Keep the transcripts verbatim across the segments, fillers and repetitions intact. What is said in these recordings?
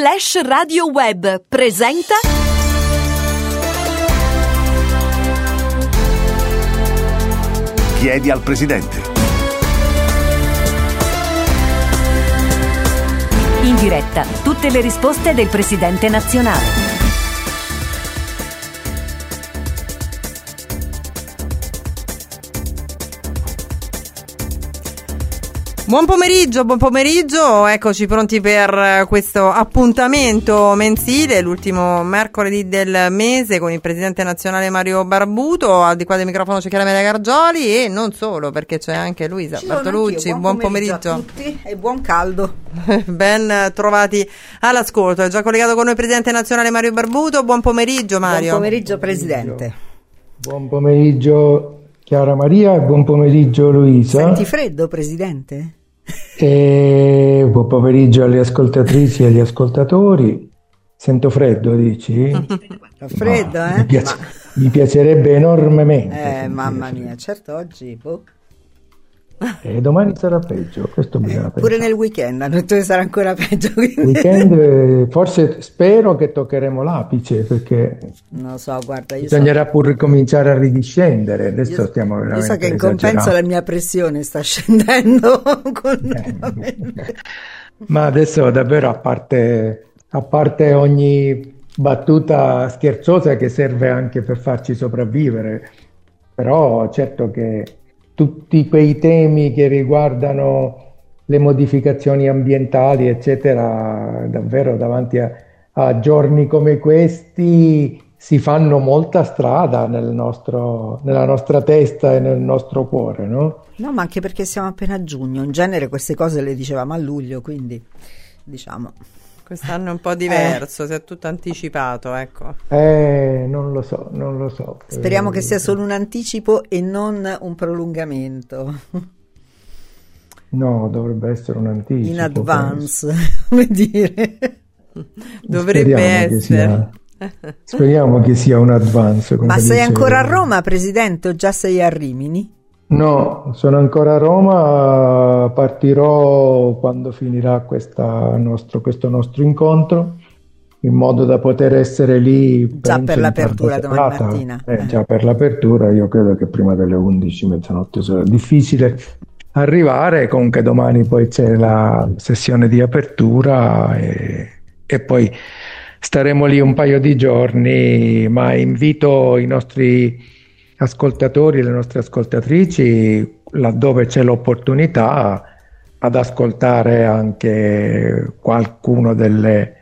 Slash Radio Web presenta Chiedi al Presidente. In diretta tutte le risposte del Presidente nazionale. Buon pomeriggio, buon pomeriggio, eccoci pronti per questo appuntamento mensile, l'ultimo mercoledì del mese con il Presidente nazionale Mario Barbuto. Al di qua del microfono c'è Chiara Maria Gargioli e non solo, perché c'è anche Luisa Bartolucci. Buon, buon pomeriggio, pomeriggio a tutti e buon caldo. Ben trovati all'ascolto. È già collegato con noi il Presidente nazionale Mario Barbuto. Buon pomeriggio Mario. Buon pomeriggio Presidente. Buon pomeriggio Chiara Maria e buon pomeriggio Luisa. Senti freddo Presidente? E buon pomeriggio alle ascoltatrici e agli ascoltatori. Sento freddo, dici? Freddo, no, eh? Mi, piace, Ma... mi piacerebbe enormemente. Eh, mamma mia, certo oggi... Boh. E domani sarà peggio, questo bisogna eh, pure nel weekend hanno detto che sarà ancora peggio. Quindi... Weekend, forse spero che toccheremo l'apice, perché non lo so, guarda, io bisognerà so... pur ricominciare a ridiscendere. Adesso io, stiamo veramente io so che in esagerando. compenso la mia pressione sta scendendo continuamente. Eh, ma adesso davvero, a parte, a parte ogni battuta scherzosa che serve anche per farci sopravvivere, però certo che tutti quei temi che riguardano le modificazioni ambientali, eccetera, davvero davanti a, a giorni come questi si fanno molta strada nel nostro, nella nostra testa e nel nostro cuore, no? No, ma anche perché siamo appena a giugno, in genere queste cose le dicevamo a luglio, quindi diciamo... Quest'anno è un po' diverso, eh. si è tutto anticipato, ecco. Eh, non lo so, non lo so. Speriamo eh, che sia solo un anticipo e non un prolungamento. No, dovrebbe essere un anticipo. In advance, come dire. Dovrebbe speriamo essere. Che sia, speriamo che sia un advance. Ma sei dice... ancora a Roma, Presidente, o già sei a Rimini? No, sono ancora a Roma, partirò quando finirà questa nostro, questo nostro incontro, in modo da poter essere lì già per l'apertura domani mattina. Eh, eh. Già per l'apertura, io credo che prima delle undici, mezzanotte sarà difficile arrivare, comunque domani poi c'è la sessione di apertura e, e poi staremo lì un paio di giorni, ma invito i nostri ascoltatori e le nostre ascoltatrici, laddove c'è l'opportunità, ad ascoltare anche qualcuno delle,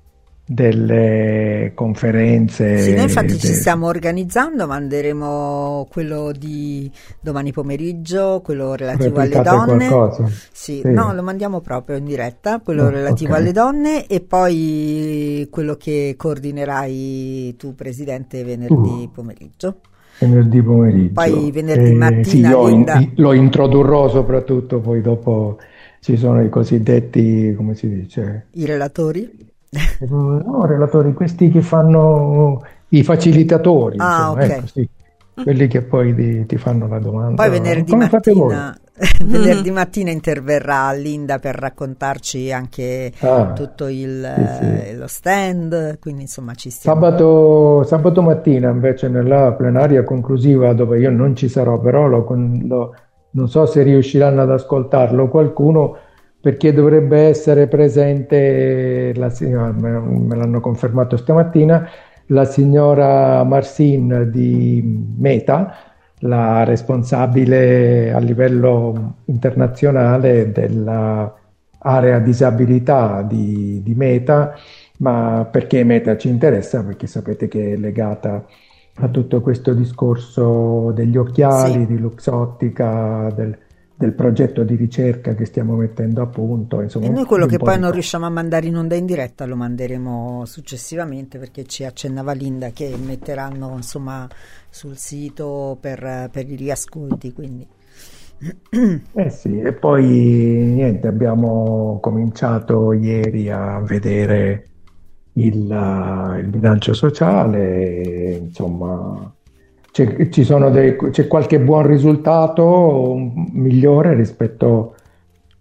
delle conferenze. Sì, noi infatti de... ci stiamo organizzando, manderemo quello di domani pomeriggio, quello relativo Replicate alle donne. Qualcosa? Sì, sì, no, lo mandiamo proprio in diretta, quello oh, relativo okay. alle donne, e poi quello che coordinerai tu, Presidente, venerdì uh. pomeriggio. Venerdì pomeriggio. Poi venerdì eh, mattina sì, io Linda... in, lo introdurrò soprattutto, poi dopo ci sono i cosiddetti, come si dice? I relatori? No, relatori, questi che fanno i facilitatori, ah, insomma, ok. ecco, sì. Quelli che poi ti, ti fanno la domanda. Poi venerdì Come fate voi? mattina venerdì mattina interverrà Linda per raccontarci anche Ah, tutto il, sì, sì. eh, lo stand, quindi insomma ci stiamo. Sabato, sabato mattina invece nella plenaria conclusiva, dove io non ci sarò, però lo, lo, non so se riusciranno ad ascoltarlo qualcuno, perché dovrebbe essere presente, la signora, me l'hanno confermato stamattina, la signora Marsin di Meta, la responsabile a livello internazionale dell'area disabilità di, di Meta. Ma perché Meta ci interessa? Perché sapete che è legata a tutto questo discorso degli occhiali, Sì. di Luxottica, del, del progetto di ricerca che stiamo mettendo a punto. Insomma, E noi quello un che po' poi di non cose. riusciamo a mandare in onda in diretta lo manderemo successivamente, perché ci accennava Linda che metteranno insomma sul sito per, per i riascolti, quindi Eh sì, e poi niente, abbiamo cominciato ieri a vedere il, il bilancio sociale, insomma c'è, ci sono dei, c'è qualche buon risultato migliore rispetto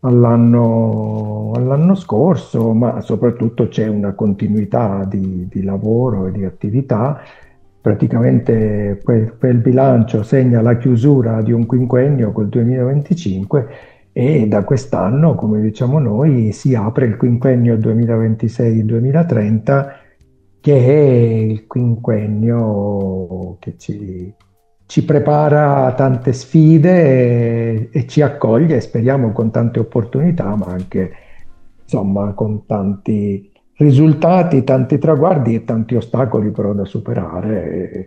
all'anno, all'anno scorso, ma soprattutto c'è una continuità di, di lavoro e di attività. Praticamente quel, quel bilancio segna la chiusura di un quinquennio col duemilaventicinque e da quest'anno, come diciamo noi, si apre il quinquennio duemilaventisei duemilatrenta, che è il quinquennio che ci, ci prepara a tante sfide e, e ci accoglie, speriamo, con tante opportunità, ma anche insomma con tanti risultati, tanti traguardi e tanti ostacoli però da superare. E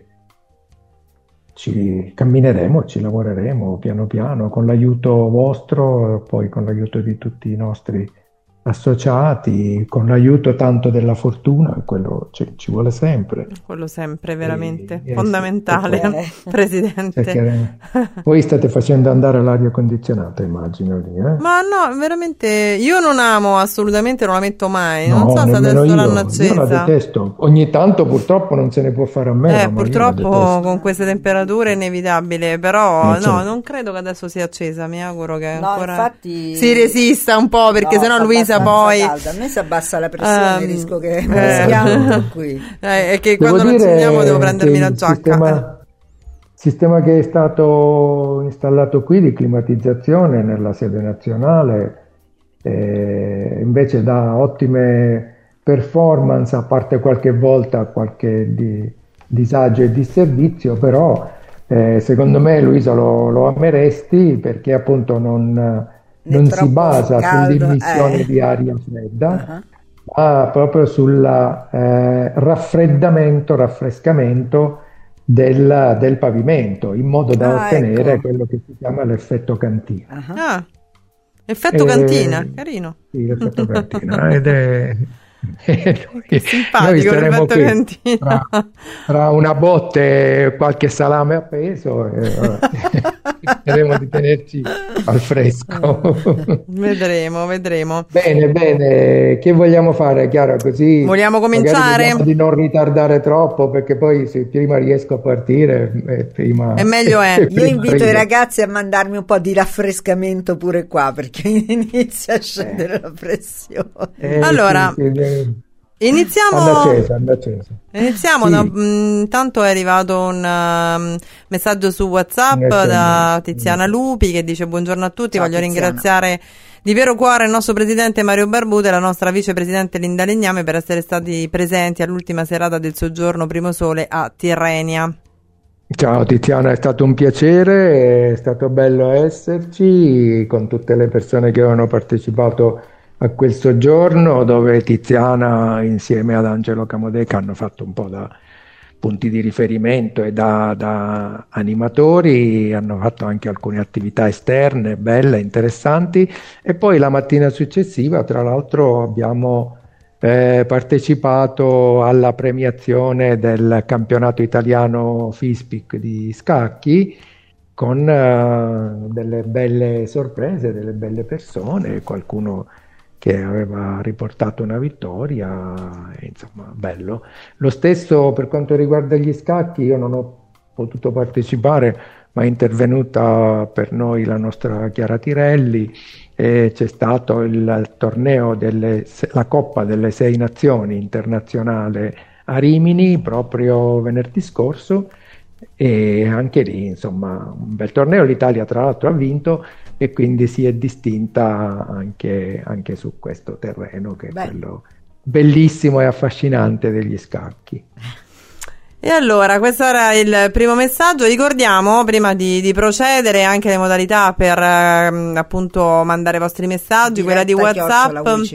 ci cammineremo, ci lavoreremo piano piano con l'aiuto vostro, poi con l'aiuto di tutti i nostri associati, con l'aiuto tanto della fortuna, quello ci, ci vuole sempre. Quello sempre veramente e, fondamentale, e, Presidente. Perché voi state facendo andare l'aria condizionata, immagino lì, eh? Ma no, veramente, io non amo assolutamente, non la metto mai, No, non so se adesso io, l'hanno io accesa. la detesto, ogni tanto purtroppo non se ne può fare a meno. Eh, ma purtroppo con queste temperature è inevitabile, però Eh, certo. no, non credo che adesso sia accesa, mi auguro che No, ancora infatti si resista un po', perché no, sennò si Luisa abbassa poi calda. A me si abbassa la pressione, Ehm, rischio che eh. rischiamo qui. Eh, è che Devo quando lo dire accendiamo devo che prendermi la il giacca. Sistema, sistema che è stato installato qui di climatizzazione nella sede nazionale eh, invece dà ottime performance, a parte qualche volta qualche di, disagio e disservizio, però eh, secondo me, Luisa, lo, lo ameresti, perché appunto non, non si troppo basa caldo, sull'immissione eh. di aria fredda, Uh-huh. ma proprio sul eh, raffreddamento, raffrescamento del, del pavimento, in modo da Ah, ottenere ecco. quello che si chiama l'effetto cantina. Uh-huh. Ah, effetto Eh, cantina, carino. Sì, l'effetto cantina. Ed è... e noi, Che simpatico noi staremo l'effetto qui cantina. tra, tra una botte e qualche salame appeso e vabbè, cercheremo di tenerci al fresco. Vedremo, vedremo. Bene, bene, che vogliamo fare, Chiara? Così Vogliamo magari cominciare? vediamo di non ritardare troppo, perché poi se prima riesco a partire, eh, prima E meglio è. Io prima invito arrivo. i ragazzi a mandarmi un po' di raffrescamento pure qua, perché inizia a scendere la pressione. Eh, Allora, sì, sì, eh, Iniziamo. anda accesa, anda accesa. Iniziamo, Sì. da- mh, intanto è arrivato un um, messaggio su WhatsApp Un da S M S. Tiziana Lupi che dice: buongiorno a tutti, Ciao, voglio Tiziana. ringraziare di vero cuore il nostro presidente Mario Barbuto e la nostra vicepresidente Linda Legname per essere stati presenti all'ultima serata del soggiorno Primo Sole a Tirrenia. Ciao Tiziana, è stato un piacere, è stato bello esserci con tutte le persone che avevano partecipato a quel soggiorno, dove Tiziana insieme ad Angelo Camodeca hanno fatto un po' da punti di riferimento e da, da animatori, hanno fatto anche alcune attività esterne belle, interessanti, e poi la mattina successiva, tra l'altro, abbiamo eh, partecipato alla premiazione del campionato italiano FISPIC di scacchi, con eh, delle belle sorprese, delle belle persone, qualcuno che aveva riportato una vittoria, e, insomma, bello. Lo stesso per quanto riguarda gli scacchi, io non ho potuto partecipare, ma è intervenuta per noi la nostra Chiara Tirelli, e c'è stato il torneo delle, la Coppa delle Sei Nazioni internazionale a Rimini proprio venerdì scorso, e anche lì, insomma, un bel torneo. L'Italia tra l'altro ha vinto e quindi si è distinta anche, anche su questo terreno, che è Beh. quello bellissimo e affascinante degli scacchi. E allora, questo era il primo messaggio. Ricordiamo, prima di, di procedere, anche le modalità per ehm, appunto mandare i vostri messaggi, quella di WhatsApp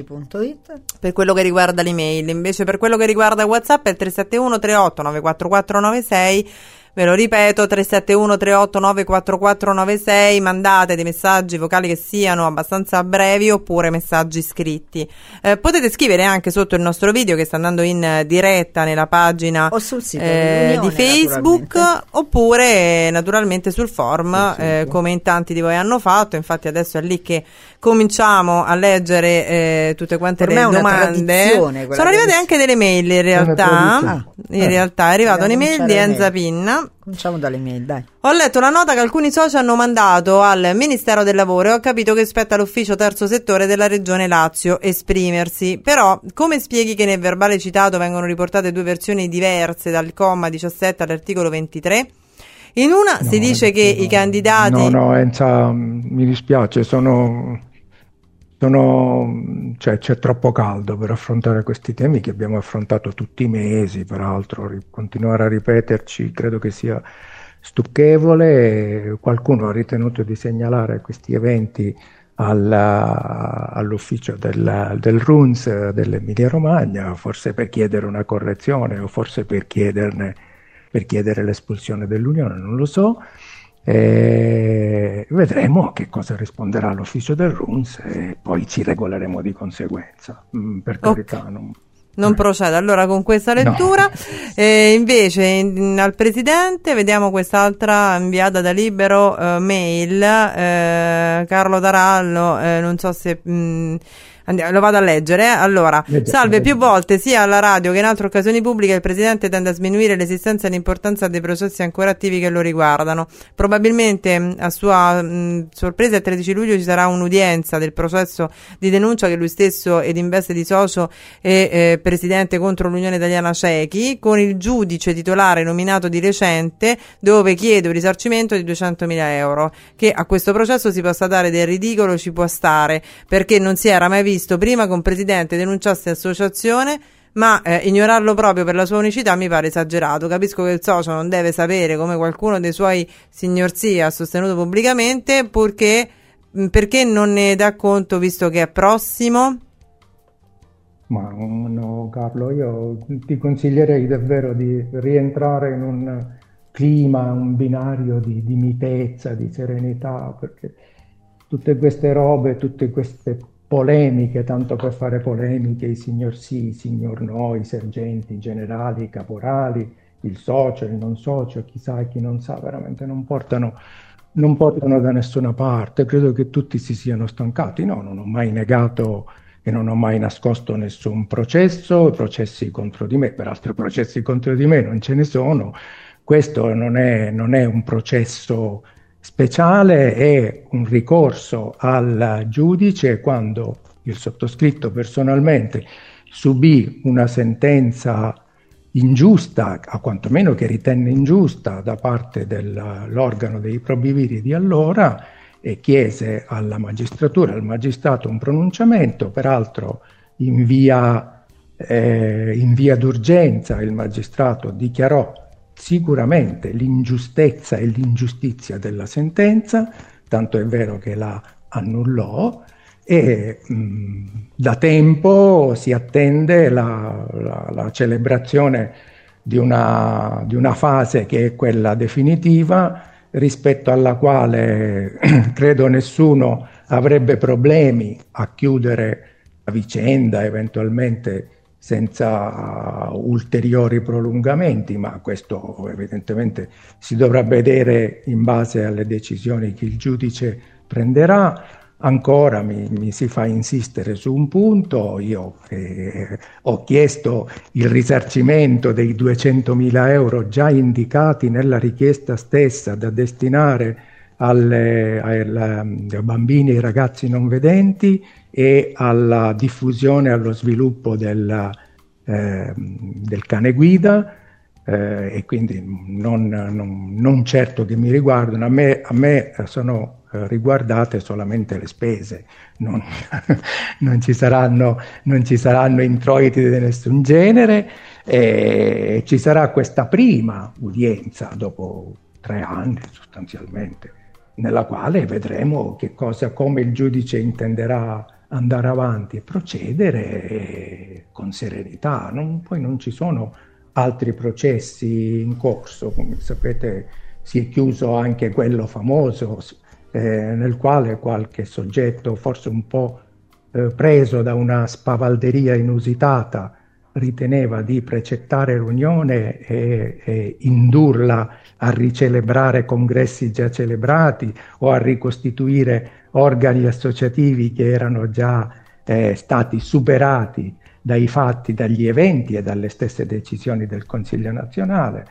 per quello che riguarda l'email. Invece per quello che riguarda WhatsApp è il tre sette uno tre otto nove quattro quattro nove sei. Ve lo ripeto, tre sette uno tre otto nove quattro quattro nove sei, mandate dei messaggi vocali che siano abbastanza brevi oppure messaggi scritti. Eh, potete scrivere anche sotto il nostro video che sta andando in diretta nella pagina O sul sito eh, di dell'Unione, Facebook, naturalmente. oppure naturalmente sul forum, Sul eh, sito. come in tanti di voi hanno fatto. Infatti adesso è lì che cominciamo a leggere eh, tutte quante Per le me è una domande. tradizione quella Sono arrivate che- anche delle mail in una realtà. tradizione. In realtà è arrivata Dobbiamo un'email di cominciare Enza bene. Pinna Allora, cominciamo dalle mail, dai. Ho letto la nota che alcuni soci hanno mandato al Ministero del Lavoro e ho capito che spetta all'ufficio terzo settore della Regione Lazio esprimersi. Però, come spieghi che nel verbale citato vengono riportate due versioni diverse dal comma diciassette all'articolo ventitré? In una no, si dice che no, i candidati... No, no, Enza, mi dispiace, sono... sono cioè, c'è troppo caldo per affrontare questi temi che abbiamo affrontato tutti i mesi, peraltro, continuare a ripeterci credo che sia stucchevole. Qualcuno ha ritenuto di segnalare questi eventi alla, all'ufficio del, del R U N S dell'Emilia Romagna, forse per chiedere una correzione o forse per chiederne per chiedere l'espulsione dell'Unione, non lo so. E vedremo che cosa risponderà l'ufficio del R U N S e poi ci regoleremo di conseguenza. Mm, per carità, okay. non... Non procede allora con questa lettura. No. E invece in, al Presidente vediamo quest'altra inviata da Libero eh, mail, eh, Carlo Tarallo, eh, non so se mh, andiamo, lo vado a leggere. Allora, Legge, salve, più volte sia alla radio che in altre occasioni pubbliche il Presidente tende a sminuire l'esistenza e l'importanza dei processi ancora attivi che lo riguardano. Probabilmente a sua mh, sorpresa il tredici luglio ci sarà un'udienza del processo di denuncia che lui stesso ed in veste di socio e eh, Presidente contro l'Unione Italiana Ciechi, con il giudice titolare nominato di recente, dove chiede un risarcimento di duecentomila euro. Che a questo processo si possa dare del ridicolo ci può stare, perché non si era mai visto prima che un Presidente denunciasse associazione, ma eh, ignorarlo proprio per la sua unicità mi pare esagerato. Capisco che il socio non deve sapere come qualcuno dei suoi signorzia ha sostenuto pubblicamente, purché, perché non ne dà conto visto che è prossimo? Ma no, Carlo, io ti consiglierei davvero di rientrare in un clima, un binario di, di mitezza, di serenità, perché tutte queste robe, tutte queste polemiche, tanto per fare polemiche, i signor sì, i signor no, i sergenti, i generali, i caporali, il socio, il non socio, chi sa e chi non sa, veramente non portano, non portano da nessuna parte. Credo che tutti si siano stancati. No, non ho mai negato e non ho mai nascosto nessun processo, processi contro di me, peraltro processi contro di me non ce ne sono. Questo non è, non è un processo speciale, è un ricorso al giudice quando il sottoscritto personalmente subì una sentenza ingiusta, a quantomeno che ritenne ingiusta, da parte dell'organo dei probiviri di allora, e chiese alla magistratura, al magistrato, un pronunciamento, peraltro in via, eh, in via d'urgenza. Il magistrato dichiarò sicuramente l'ingiustezza e l'ingiustizia della sentenza, tanto è vero che la annullò, e mh, da tempo si attende la, la, la celebrazione di una, di una fase che è quella definitiva, rispetto alla quale credo nessuno avrebbe problemi a chiudere la vicenda, eventualmente senza ulteriori prolungamenti, ma questo evidentemente si dovrà vedere in base alle decisioni che il giudice prenderà. Ancora mi, mi si fa insistere su un punto. Io eh, ho chiesto il risarcimento dei duecentomila euro già indicati nella richiesta stessa da destinare alle, alle, ai bambini e ai ragazzi non vedenti e alla diffusione e allo sviluppo del, eh, del cane guida, eh, e quindi non, non, non certo che mi riguardano. A me, a me sono riguardate solamente le spese, non, non, ci saranno, non ci saranno introiti di nessun genere, e ci sarà questa prima udienza dopo tre anni sostanzialmente, nella quale vedremo che cosa, come il giudice intenderà andare avanti e procedere con serenità. Non, poi non ci sono altri processi in corso, come sapete si è chiuso anche quello famoso Eh, nel quale qualche soggetto, forse un po' eh, preso da una spavalderia inusitata, riteneva di precettare l'Unione e, e indurla a ricelebrare congressi già celebrati o a ricostituire organi associativi che erano già eh, stati superati dai fatti, dagli eventi e dalle stesse decisioni del Consiglio nazionale.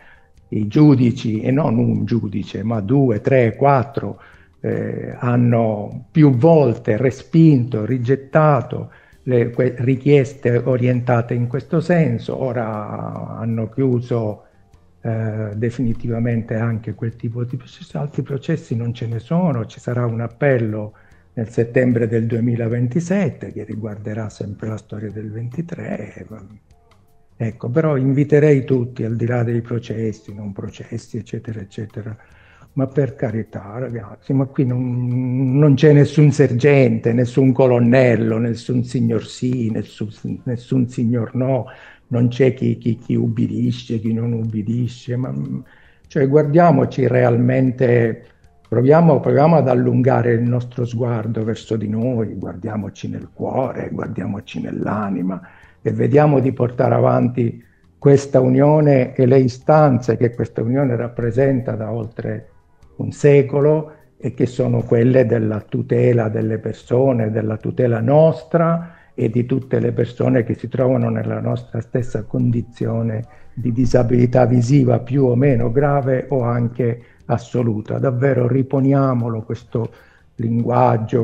i giudici, e non un giudice, ma due, tre, quattro, eh, hanno più volte respinto, rigettato le que- richieste orientate in questo senso. Ora hanno chiuso eh, definitivamente anche quel tipo di processi. Altri processi non ce ne sono, ci sarà un appello nel settembre del duemilaventisette che riguarderà sempre la storia del ventitré. Ecco, però inviterei tutti, al di là dei processi, non processi, eccetera, eccetera, ma per carità, ragazzi, ma qui non, non c'è nessun sergente, nessun colonnello, nessun signor sì, nessun, nessun signor no, non c'è chi, chi, chi ubbidisce, chi non ubbidisce, ma cioè guardiamoci realmente, proviamo, proviamo ad allungare il nostro sguardo verso di noi, guardiamoci nel cuore, guardiamoci nell'anima e vediamo di portare avanti questa unione e le istanze che questa unione rappresenta da oltre un secolo e che sono quelle della tutela delle persone, della tutela nostra e di tutte le persone che si trovano nella nostra stessa condizione di disabilità visiva più o meno grave o anche assoluta. Davvero riponiamolo questo linguaggio,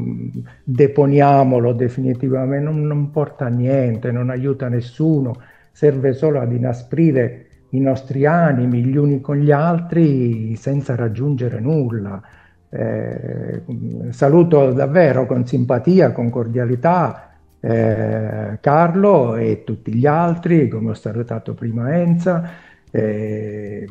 deponiamolo definitivamente, non, non porta a niente, non aiuta nessuno, serve solo ad inasprire i nostri animi gli uni con gli altri senza raggiungere nulla. Eh, saluto davvero con simpatia, con cordialità eh, Carlo e tutti gli altri, come ho salutato prima Enza. Eh,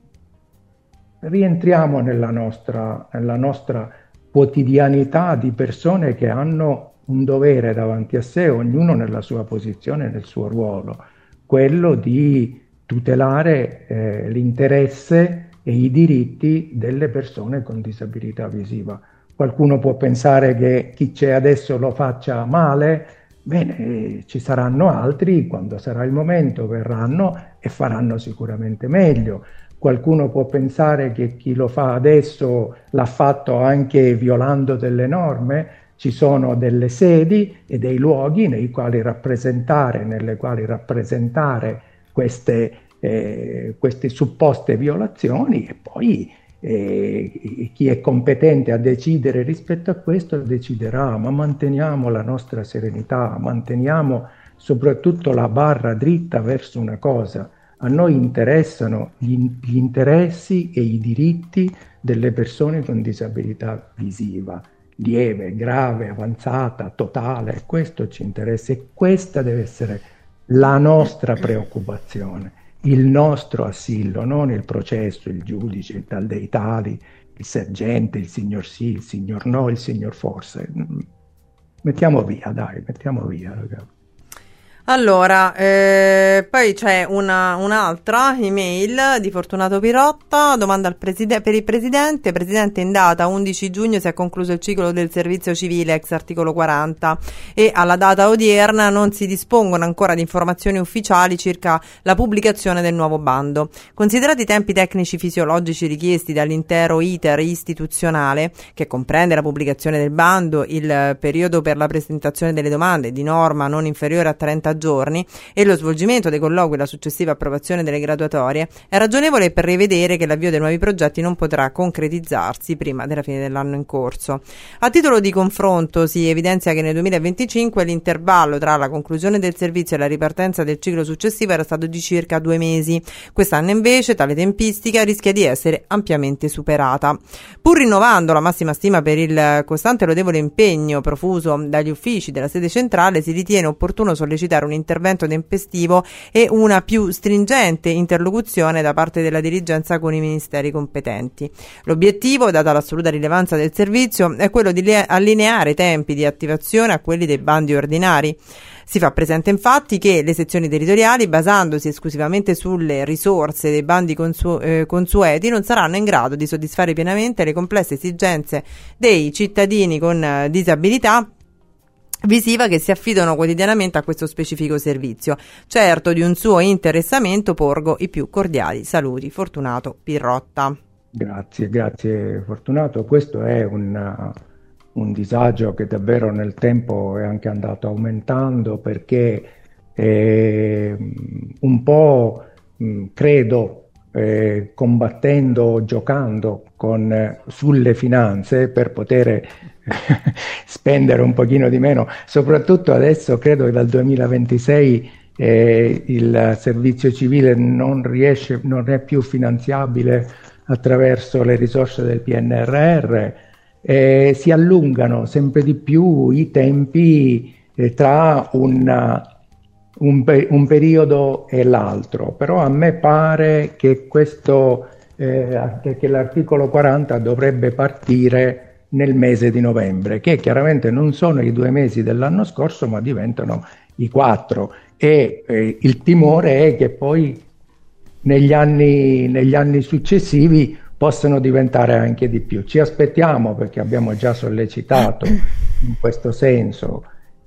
rientriamo nella nostra, nella nostra quotidianità di persone che hanno un dovere davanti a sé, ognuno nella sua posizione, nel suo ruolo, quello di tutelare eh, l'interesse e i diritti delle persone con disabilità visiva. Qualcuno può pensare che chi c'è adesso lo faccia male, bene, eh, ci saranno altri, quando sarà il momento verranno e faranno sicuramente meglio. Qualcuno può pensare che chi lo fa adesso l'ha fatto anche violando delle norme. Ci sono delle sedi e dei luoghi nei quali rappresentare, nelle quali rappresentare queste, eh, queste supposte violazioni e poi eh, chi è competente a decidere rispetto a questo deciderà, ma manteniamo la nostra serenità, manteniamo soprattutto la barra dritta verso una cosa. A noi interessano gli, gli interessi e i diritti delle persone con disabilità visiva, lieve, grave, avanzata, totale, questo ci interessa e questa deve essere la nostra preoccupazione, il nostro assillo, non il processo, il giudice, il tal dei tali, il sergente, il signor sì, il signor no, il signor forse. Mettiamo via, dai, mettiamo via, ragazzi. Allora, eh, poi c'è una, un'altra email di Fortunato Pirotta, domanda al preside- per il Presidente. Presidente, in data undici giugno si è concluso il ciclo del servizio civile ex articolo quaranta e alla data odierna non si dispongono ancora di informazioni ufficiali circa la pubblicazione del nuovo bando. Considerati i tempi tecnici fisiologici richiesti dall'intero iter istituzionale, che comprende la pubblicazione del bando, il periodo per la presentazione delle domande, di norma non inferiore a trenta giorni, e lo svolgimento dei colloqui e la successiva approvazione delle graduatorie, è ragionevole prevedere che l'avvio dei nuovi progetti non potrà concretizzarsi prima della fine dell'anno in corso. A titolo di confronto si evidenzia che nel duemilaventicinque l'intervallo tra la conclusione del servizio e la ripartenza del ciclo successivo era stato di circa due mesi. Quest'anno invece tale tempistica rischia di essere ampiamente superata. Pur rinnovando la massima stima per il costante e lodevole impegno profuso dagli uffici della sede centrale, si ritiene opportuno sollecitare un intervento tempestivo e una più stringente interlocuzione da parte della dirigenza con i ministeri competenti. L'obiettivo, data l'assoluta rilevanza del servizio, è quello di allineare i tempi di attivazione a quelli dei bandi ordinari. Si fa presente infatti che le sezioni territoriali, basandosi esclusivamente sulle risorse dei bandi consu- eh, consueti, non saranno in grado di soddisfare pienamente le complesse esigenze dei cittadini con eh, disabilità visiva che si affidano quotidianamente a questo specifico servizio. Certo di un suo interessamento porgo i più cordiali saluti. Fortunato Pirotta. Grazie, grazie Fortunato. Questo è un, un disagio che davvero nel tempo è anche andato aumentando perché eh, un po' mh, credo eh, combattendo, giocando con, eh, sulle finanze per poter spendere un pochino di meno, soprattutto adesso credo che dal duemilaventisei eh, il servizio civile non riesce, non è più finanziabile attraverso le risorse del P N R R, eh, si allungano sempre di più i tempi eh, tra una, un, un periodo e l'altro, però a me pare che questo eh, che l'articolo quaranta dovrebbe partire nel mese di novembre, che chiaramente non sono i due mesi dell'anno scorso, ma diventano i quattro, e eh, il timore è che poi negli anni, negli anni successivi possano diventare anche di più. Ci aspettiamo, perché abbiamo già sollecitato in questo senso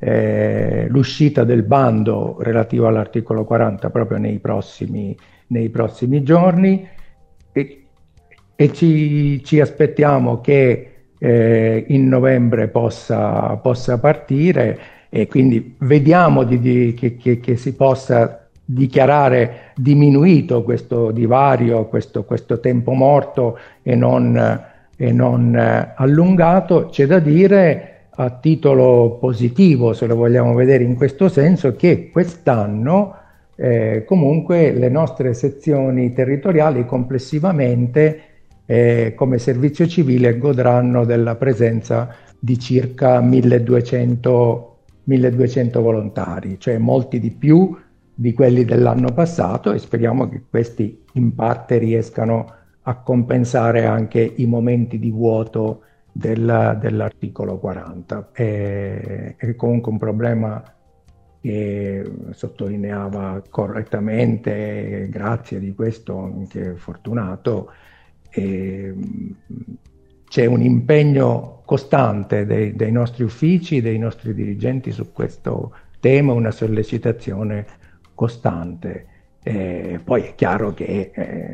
eh, l'uscita del bando relativo all'articolo quaranta proprio nei prossimi, nei prossimi giorni, e, e ci, ci aspettiamo che Eh, in novembre possa, possa partire, e quindi vediamo di, di, che, che, che si possa dichiarare diminuito questo divario, questo, questo tempo morto e non, e non eh, allungato. C'è da dire, a titolo positivo, se lo vogliamo vedere in questo senso, che quest'anno eh, comunque le nostre sezioni territoriali complessivamente Eh, come servizio civile godranno della presenza di circa milleduecento volontari, cioè molti di più di quelli dell'anno passato, e speriamo che questi in parte riescano a compensare anche i momenti di vuoto del, dell'articolo quaranta. È, è comunque un problema che sottolineava correttamente, grazie di questo anche Fortunato. E c'è un impegno costante dei, dei nostri uffici, dei nostri dirigenti su questo tema, una sollecitazione costante. E poi è chiaro che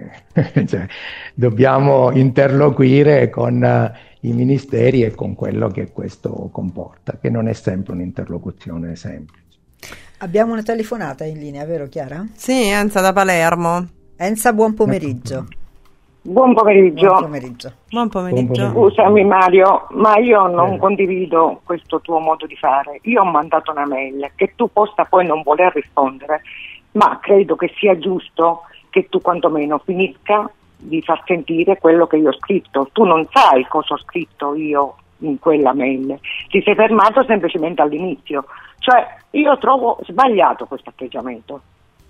eh, cioè, dobbiamo interloquire con uh, i ministeri e con quello che questo comporta, che non è sempre un'interlocuzione semplice. Abbiamo una telefonata in linea, vero Chiara? Sì, Enza da Palermo. Enza, buon pomeriggio. Buon pomeriggio. Buon pomeriggio. Buon pomeriggio. Scusami Mario, ma io non eh. condivido questo tuo modo di fare. Io ho mandato una mail che tu possa poi non voler rispondere, ma credo che sia giusto che tu quantomeno finisca di far sentire quello che io ho scritto. Tu non sai cosa ho scritto io in quella mail, ti sei fermato semplicemente all'inizio. Cioè, io trovo sbagliato questo atteggiamento.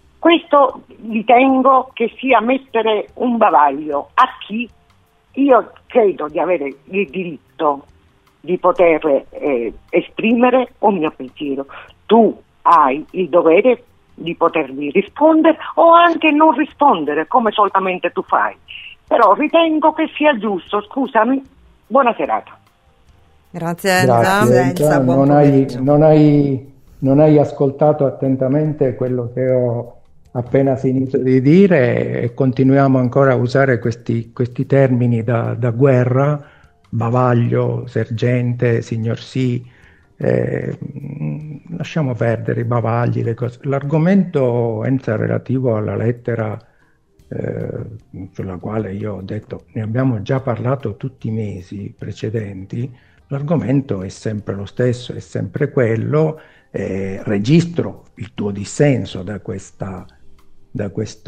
Questo ritengo che sia mettere un bavaglio a chi io credo di avere il diritto di poter eh, esprimere un mio pensiero. Tu hai il dovere di potermi rispondere o anche non rispondere, come solitamente tu fai. Però ritengo che sia giusto. Scusami, buona serata. Grazie Enza. Grazie, Enza. Non, hai, non, hai, non hai ascoltato attentamente quello che ho appena finito di dire, e continuiamo ancora a usare questi, questi termini da, da guerra: bavaglio, sergente, signor sì. Eh, lasciamo perdere i bavagli, le cose. L'argomento, Enza, relativo alla lettera eh, sulla quale io ho detto ne abbiamo già parlato tutti i mesi precedenti, l'argomento è sempre lo stesso, è sempre quello. Eh, registro il tuo dissenso da questa Da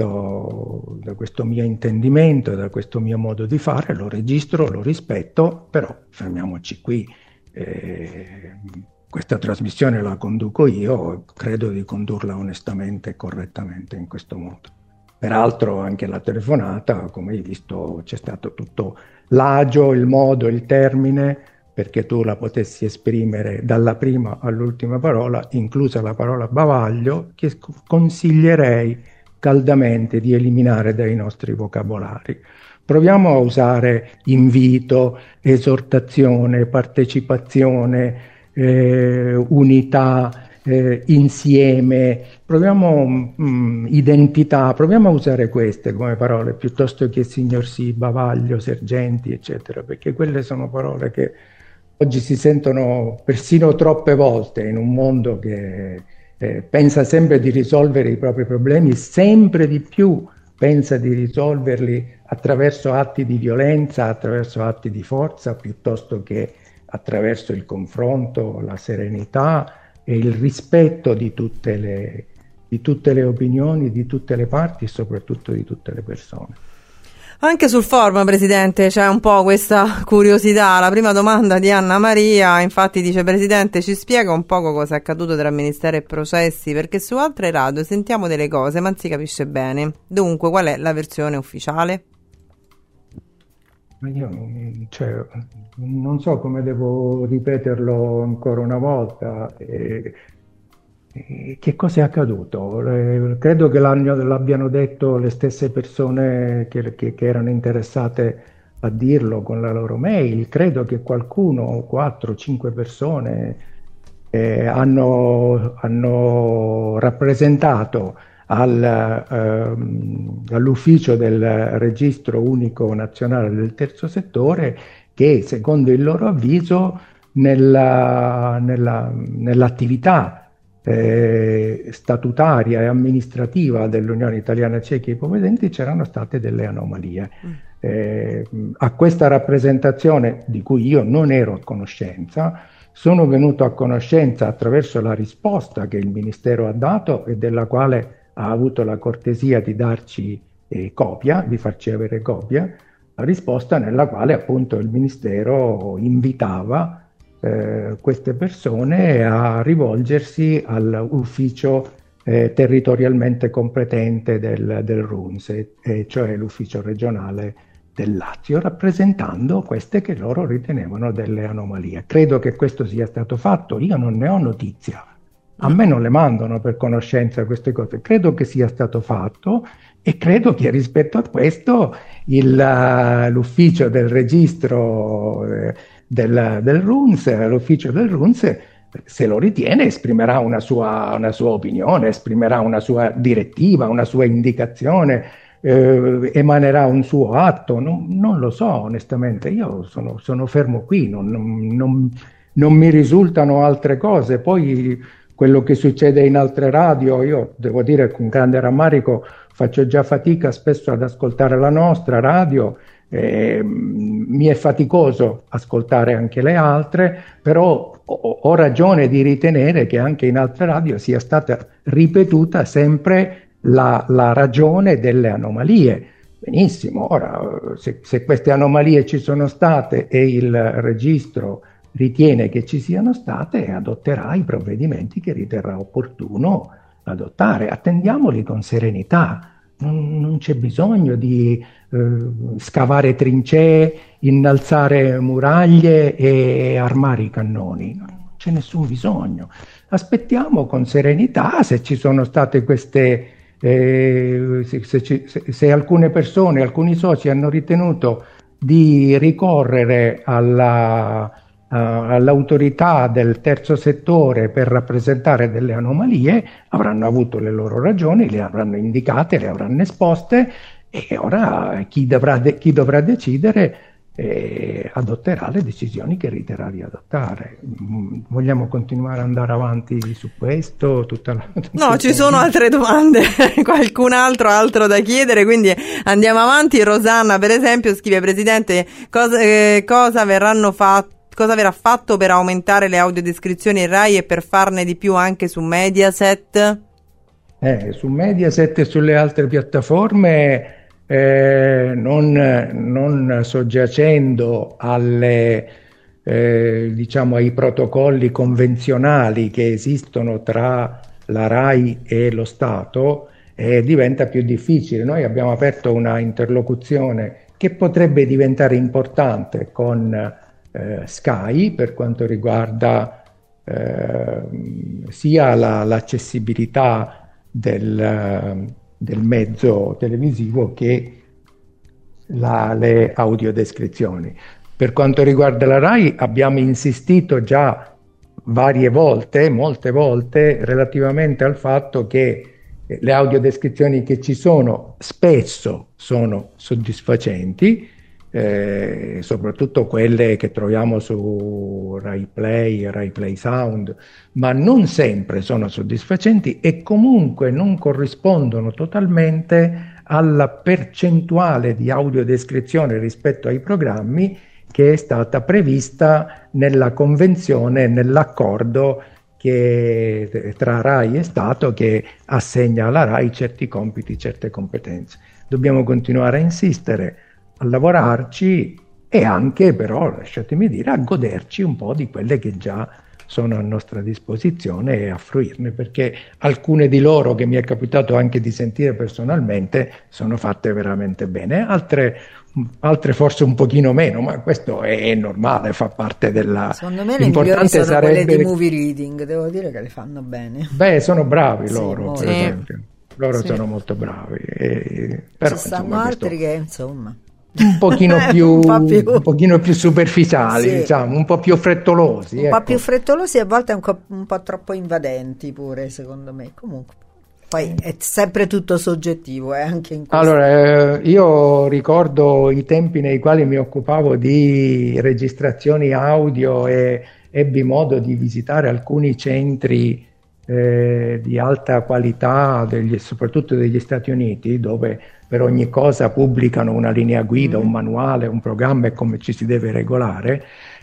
questo, da questo mio intendimento, da questo mio modo di fare, lo registro, lo rispetto, però fermiamoci qui. Eh, questa trasmissione la conduco io, credo di condurla onestamente e correttamente in questo modo. Peraltro anche la telefonata, come hai visto, c'è stato tutto l'agio, il modo, il termine, perché tu la potessi esprimere dalla prima all'ultima parola, inclusa la parola bavaglio, che consiglierei caldamente di eliminare dai nostri vocabolari. Proviamo a usare invito, esortazione, partecipazione, eh, unità, eh, insieme, proviamo mh, identità, proviamo a usare queste come parole piuttosto che signor sì, bavaglio, sergenti, eccetera, perché quelle sono parole che oggi si sentono persino troppe volte in un mondo che Eh, pensa sempre di risolvere i propri problemi sempre di più pensa di risolverli attraverso atti di violenza, attraverso atti di forza, piuttosto che attraverso il confronto, la serenità e il rispetto di tutte le, di tutte le opinioni, di tutte le parti e soprattutto di tutte le persone. Anche sul forum, Presidente, c'è un po' questa curiosità. La prima domanda di Anna Maria, infatti, dice: Presidente, ci spiega un poco cosa è accaduto tra Ministero e processi, perché su altre radio sentiamo delle cose ma non si capisce bene. Dunque, qual è la versione ufficiale? Io cioè, non so come devo ripeterlo ancora una volta. Eh, Che cosa è accaduto? Eh, credo che l'abbiano detto le stesse persone che, che, che erano interessate a dirlo con la loro mail. Credo che qualcuno, quattro cinque persone, eh, hanno, hanno rappresentato al, ehm, all'ufficio del Registro Unico Nazionale del Terzo Settore che, secondo il loro avviso, nella, nella, nell'attività Eh, statutaria e amministrativa dell'Unione Italiana Ciechi e Ipovedenti c'erano state delle anomalie. Mm. Eh, a questa rappresentazione, di cui io non ero a conoscenza, sono venuto a conoscenza attraverso la risposta che il Ministero ha dato e della quale ha avuto la cortesia di darci eh, copia, di farci avere copia, la risposta nella quale appunto il Ministero invitava Eh, queste persone a rivolgersi all'ufficio eh, territorialmente competente del, del RUNSE, eh, cioè l'ufficio regionale del Lazio, rappresentando queste che loro ritenevano delle anomalie. Credo che questo sia stato fatto, io non ne ho notizia, a me non le mandano per conoscenza queste cose, credo che sia stato fatto e credo che rispetto a questo il, l'ufficio del registro eh, Del, del RUNSE, l'ufficio del RUNSE, se lo ritiene, esprimerà una sua, una sua opinione, esprimerà una sua direttiva, una sua indicazione, eh, emanerà un suo atto. Non, non lo so, onestamente, io sono, sono fermo qui, non, non, non mi risultano altre cose. Poi quello che succede in altre radio, io devo dire con grande rammarico, faccio già fatica spesso ad ascoltare la nostra radio. Eh, mi è faticoso ascoltare anche le altre, però ho, ho ragione di ritenere che anche in altre radio sia stata ripetuta sempre la, la ragione delle anomalie. Benissimo, ora se, se queste anomalie ci sono state e il registro ritiene che ci siano state, adotterà i provvedimenti che riterrà opportuno adottare. Attendiamoli con serenità. Non, non c'è bisogno di eh, scavare trincee, innalzare muraglie e armare i cannoni, non c'è nessun bisogno. Aspettiamo con serenità se ci sono state queste, eh, se, se, se, se alcune persone, alcuni soci hanno ritenuto di ricorrere alla, uh, all'autorità del terzo settore per rappresentare delle anomalie, avranno avuto le loro ragioni, le avranno indicate, le avranno esposte e ora chi dovrà, de- chi dovrà decidere eh, adotterà le decisioni che riterrà di adottare. Vogliamo continuare ad andare avanti su questo? Tutta la, tutta no, ci sono altre domande, qualcun altro altro da chiedere, quindi andiamo avanti. Rosanna, per esempio, scrive: Presidente, cosa, eh, cosa verranno fatti Cosa verrà fatto per aumentare le audiodescrizioni in Rai e per farne di più anche su Mediaset? Eh, su Mediaset e sulle altre piattaforme, eh, non, non soggiacendo alle, eh, diciamo, ai protocolli convenzionali che esistono tra la Rai e lo Stato, eh, diventa più difficile. Noi abbiamo aperto una interlocuzione che potrebbe diventare importante con Eh, Sky per quanto riguarda eh, sia la, l'accessibilità del, del mezzo televisivo che la, le audiodescrizioni. Per quanto riguarda la Rai abbiamo insistito già varie volte, molte volte, relativamente al fatto che le audiodescrizioni che ci sono spesso sono soddisfacenti, Eh, soprattutto quelle che troviamo su Rai Play, Rai Play Sound, ma non sempre sono soddisfacenti e comunque non corrispondono totalmente alla percentuale di audiodescrizione rispetto ai programmi che è stata prevista nella convenzione, nell'accordo che, tra RAI e Stato, che assegna alla RAI certi compiti, certe competenze. Dobbiamo continuare a insistere, a lavorarci e anche, però, lasciatemi dire, a goderci un po' di quelle che già sono a nostra disposizione e a fruirne, perché alcune di loro, che mi è capitato anche di sentire personalmente, sono fatte veramente bene, altre altre forse un pochino meno, ma questo è normale, fa parte della... Secondo me le migliori sono sarebbe... quelle di movie reading, devo dire che le fanno bene. Beh, sono bravi sì, loro, molto. per esempio. Loro sì. sono molto bravi. E... Però, ci stanno insomma, altri che, insomma... un pochino più, un, più... un pochino più superficiali, sì. diciamo, un po' più frettolosi. Un ecco. po' più frettolosi e a volte un po', un po' troppo invadenti pure, secondo me. Comunque. Poi è sempre tutto soggettivo, eh, anche in questo. Allora, eh, io ricordo i tempi nei quali mi occupavo di registrazioni audio e ebbi modo di visitare alcuni centri eh, di alta qualità, degli, soprattutto degli Stati Uniti, dove per ogni cosa pubblicano una linea guida, mm. un manuale, un programma e come ci si deve regolare,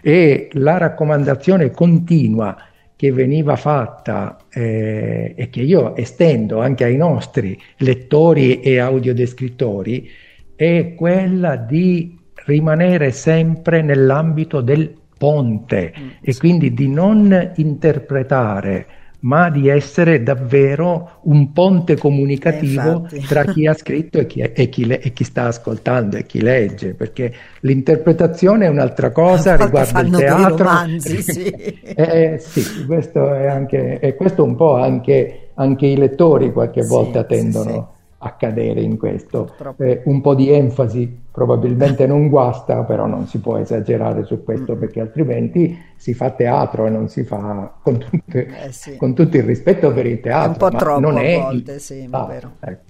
e la raccomandazione continua che veniva fatta eh, e che io estendo anche ai nostri lettori e audiodescrittori è quella di rimanere sempre nell'ambito del ponte mm. e quindi di non interpretare, ma di essere davvero un ponte comunicativo eh, tra chi ha scritto e chi, e, chi le, e chi sta ascoltando e chi legge, perché l'interpretazione è un'altra cosa, riguarda il teatro. Romanzi, sì. eh, sì, questo è anche, e questo un po' anche, anche i lettori qualche sì, volta tendono sì, sì. a cadere in questo. Eh, un po' di enfasi probabilmente non guasta, però non si può esagerare su questo, perché altrimenti si fa teatro e non si fa, con, tutte, eh sì. con tutto il rispetto per il teatro, è un po' ma troppo non è a volte, sì, ah, vero. Ecco.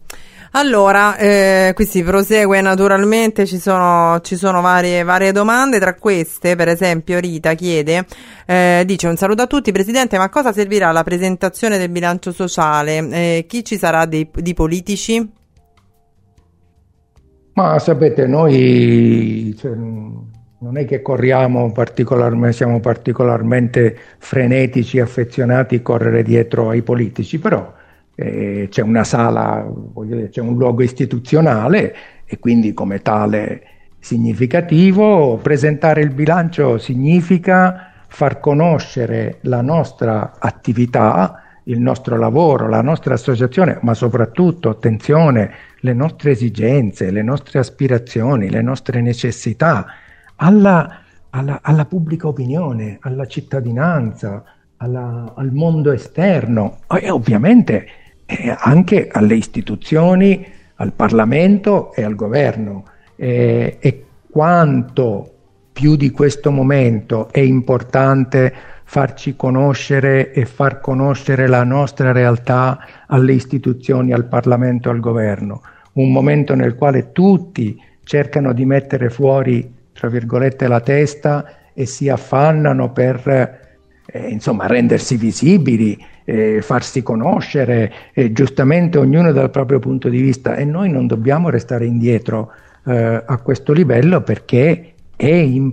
Allora, eh, qui si prosegue naturalmente, ci sono, ci sono varie, varie domande, tra queste per esempio Rita chiede, eh, dice: un saluto a tutti Presidente, ma a cosa servirà la presentazione del bilancio sociale? Eh, chi ci sarà dei, di politici? Ma sapete, noi cioè, non è che corriamo particolarmente, siamo particolarmente frenetici, affezionati a correre dietro ai politici, però eh, c'è una sala, voglio dire, c'è un luogo istituzionale e quindi come tale significativo. Presentare il bilancio significa far conoscere la nostra attività, il nostro lavoro, la nostra associazione, ma soprattutto, attenzione, le nostre esigenze, le nostre aspirazioni, le nostre necessità alla, alla, alla pubblica opinione, alla cittadinanza, alla, al mondo esterno e ovviamente eh, anche alle istituzioni, al Parlamento e al governo. Eh, e quanto più di questo momento è importante farci conoscere e far conoscere la nostra realtà alle istituzioni, al Parlamento, al governo. Un momento nel quale tutti cercano di mettere fuori, tra virgolette, la testa e si affannano per eh, insomma rendersi visibili, eh, farsi conoscere, eh, giustamente ognuno dal proprio punto di vista, e noi non dobbiamo restare indietro eh, a questo livello, perché è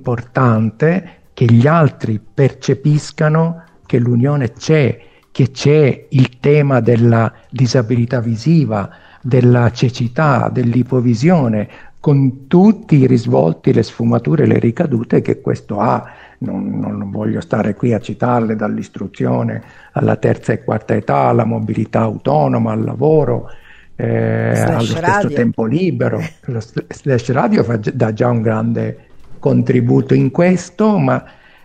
importante che gli altri percepiscano che l'unione c'è, che c'è il tema della disabilità visiva, della cecità, dell'ipovisione, con tutti i risvolti, le sfumature, le ricadute che questo ha. Non, non voglio stare qui a citarle, dall'istruzione alla terza e quarta età, alla mobilità autonoma, al lavoro, eh, allo stesso radio. Tempo libero. Lo Slash Radio fa, dà già un grande contributo in questo, ma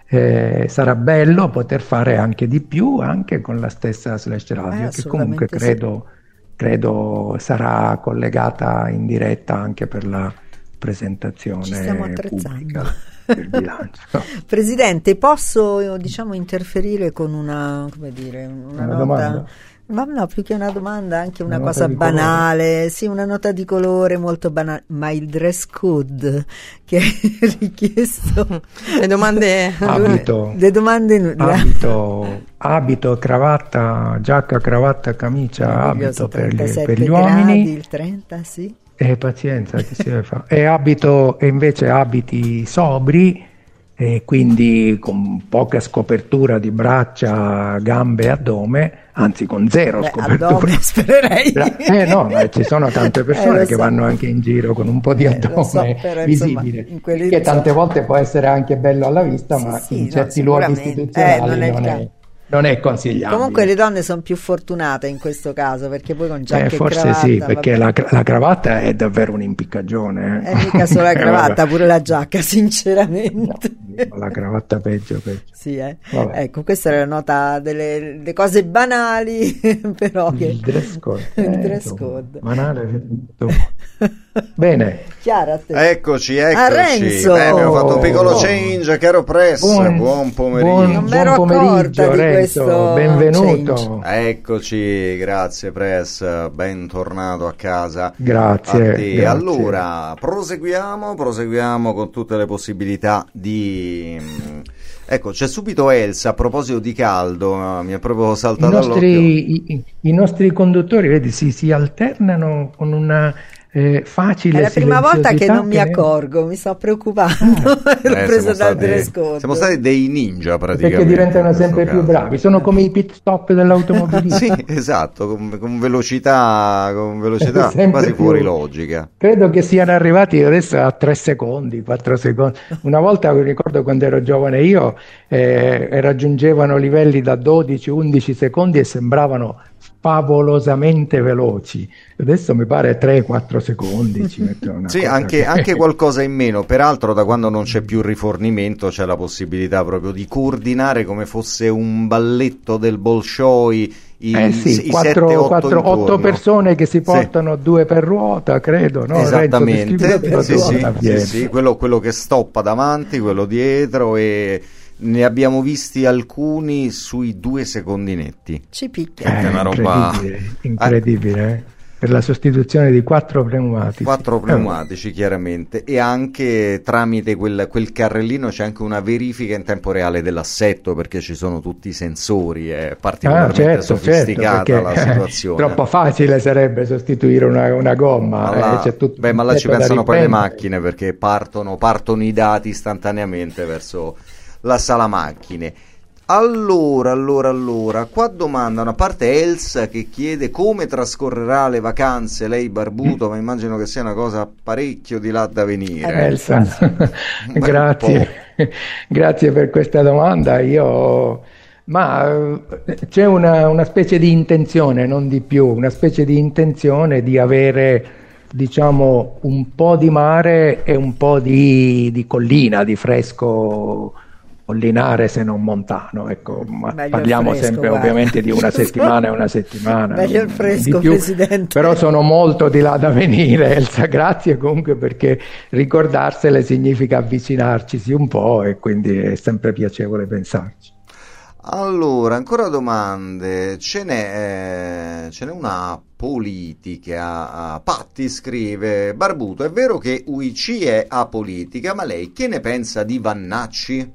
eh, sarà bello poter fare anche di più, anche con la stessa Slash Radio, eh, che comunque credo, sì. credo sarà collegata in diretta anche per la presentazione Ci stiamo attrezzando. pubblica del bilancio. Presidente, posso diciamo interferire con una, come dire, una, una nota? domanda? Ma no, più che una domanda, anche una, una cosa banale, sì, una nota di colore molto banale, ma il dress code che è richiesto. Le domande... Abito, le domande... abito, abito, cravatta, giacca, cravatta, camicia, abito per, le, per gli uomini. Il trenta, sì. E pazienza, che si deve fare. E abito, e invece abiti sobri, e quindi con poca scopertura di braccia, gambe e addome, anzi con zero Beh, scopertura. Addome, spererei. Eh no, ma ci sono tante persone eh, che so. vanno anche in giro con un po' di eh, addome so, però, visibile, insomma, quelli, che tante so. volte può essere anche bello alla vista, sì, ma sì, in no, certi luoghi istituzionali eh, non è, non è, non è consigliabile. Comunque le donne sono più fortunate in questo caso, perché poi con giacca eh, e forse cravatta, sì, perché la, vabbè. la cravatta è davvero un'impiccagione. Eh. È mica solo la cravatta, pure la giacca, sinceramente. No, la cravatta peggio, peggio. Sì, eh. Vabbè. Ecco, questa era la nota delle, delle cose banali, però che... Il dress code. il eh, dress insomma, code. banale. Bene. Chiara, a te. Eccoci, eccoci. A Renzo. Eh, abbiamo fatto un piccolo Oh. change, caro Press. Buon, buon pomeriggio. Buon, Non m'ero buon accorta pomeriggio, di Renzo. questo Benvenuto. Eccoci, grazie Press, bentornato a casa. Grazie, a te. grazie. Allora, proseguiamo, proseguiamo con tutte le possibilità di... Ecco, c'è subito Elsa, a proposito di caldo, mi è proprio I saltato all'occhio. nostri, i, i nostri conduttori, vedi, si, si alternano con una eh, facile È la prima volta che silenziosità non mi ne- accorgo, mi sto preoccupando. L'ho Eh, preso siamo dal stati- dress code. Siamo stati dei ninja praticamente. Perché diventano in questo sempre più caso. bravi, sono come i pit stop dell'automobilismo. Sì, esatto, con, con velocità, con velocità Sempre quasi più. fuori logica. Credo che siano arrivati adesso a tre secondi, quattro secondi. Una volta, mi ricordo quando ero giovane io, eh, raggiungevano livelli da dodici undici secondi e sembravano favolosamente veloci. Adesso mi pare tre quattro secondi. Ci mettono una Sì, cosa anche, che- anche qualcosa in meno. Peraltro, da quando non c'è più rifornimento, c'è la possibilità proprio di coordinare come fosse un balletto del Bolshoi. I, Eh sì, i quattro, sette, otto quattro, otto intorno. persone che si Sì. portano due per ruota, credo, no? Esattamente, Renzo, sì, sì, sì, sì, quello, quello che stoppa davanti, quello dietro, e ne abbiamo visti alcuni sui due secondi netti. Ci picchia. È una roba- incredibile, incredibile, eh. Per la sostituzione di quattro pneumatici. Quattro pneumatici, chiaramente, e anche tramite quel, quel carrellino c'è anche una verifica in tempo reale dell'assetto, perché ci sono tutti i sensori, è Ah, particolarmente certo, sofisticata certo, la perché situazione. troppo facile sarebbe sostituire una, una gomma. Ma là, eh, c'è tutto beh, un ma là ci pezzo da pensano poi le riprendere. macchine, perché partono, partono i dati istantaneamente verso la sala macchine. Allora, allora, allora, qua domandano, a parte Elsa che chiede come trascorrerà le vacanze lei barbuto, ma immagino che sia una cosa parecchio di là da venire. Eh, Elsa, bel grazie, grazie per questa domanda. Io, ma eh, c'è una, una specie di intenzione, non di più, una specie di intenzione di avere, diciamo, un po' di mare e un po' di, di collina, di fresco collinare, se non montano, ecco, ma Meglio il parliamo fresco, sempre guarda. ovviamente di una settimana e una settimana. Meglio il non- fresco, di più. Presidente. Però sono molto di là da venire, Elsa, grazie comunque, perché ricordarsele significa avvicinarcisi un po' e quindi è sempre piacevole pensarci. Allora, ancora domande. Ce n'è, eh, ce n'è una politica. Patti scrive: Barbuto, è vero che U I C è apolitica, ma lei che ne pensa di Vannacci?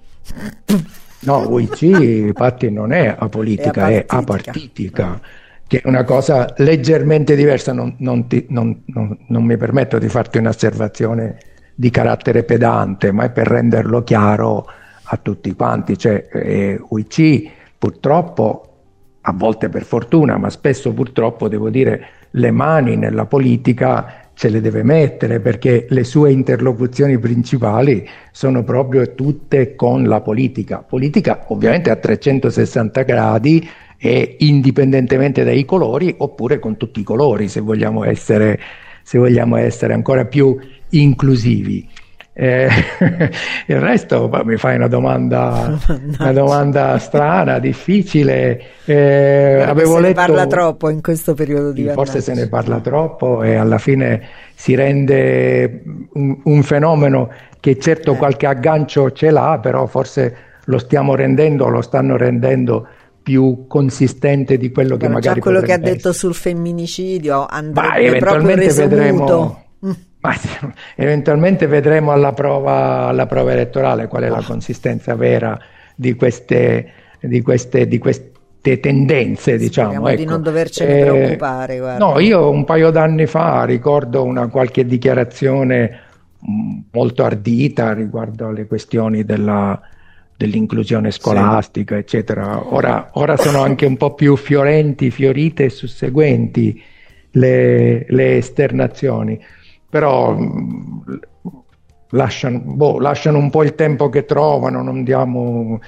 No, U I C, infatti, non è apolitica, è È apartitica. apartitica, che è una cosa leggermente diversa. Non, non ti- non- non- non mi permetto di farti un'osservazione di carattere pedante, ma è per renderlo chiaro a tutti quanti. Cioè, eh, U I C purtroppo, a volte per fortuna, ma spesso purtroppo, devo dire, le mani nella politica se le deve mettere, perché le sue interlocuzioni principali sono proprio tutte con la politica. Politica ovviamente a trecentosessanta gradi e indipendentemente dai colori, oppure con tutti i colori, se vogliamo essere, se vogliamo essere ancora più inclusivi. Eh, il resto, bah, mi fai una domanda, una domanda strana, difficile. Eh, avevo se letto, ne parla troppo in questo periodo di sì, forse Vannacci. se ne parla troppo e alla fine si rende un, un fenomeno che certo Eh. qualche aggancio ce l'ha, però forse lo stiamo rendendo, lo stanno rendendo più consistente di quello che Guarda, magari già quello che ha potrebbe detto essere. sul femminicidio Ma andrebbe eventualmente proprio reso vedremo, muto. ma eventualmente vedremo alla prova, alla prova elettorale qual è la consistenza vera di queste, di queste, di queste tendenze, diciamo. Speriamo Ecco. di non dovercene Eh, preoccupare, guarda. No, io un paio d'anni fa ricordo una qualche dichiarazione mh, molto ardita riguardo alle questioni della dell'inclusione scolastica, sì, eccetera. Ora, ora sono anche un po' più fiorenti, fiorite e susseguenti le, le esternazioni, però mh, lasciano, boh, lasciano un po' il tempo che trovano, non diamo...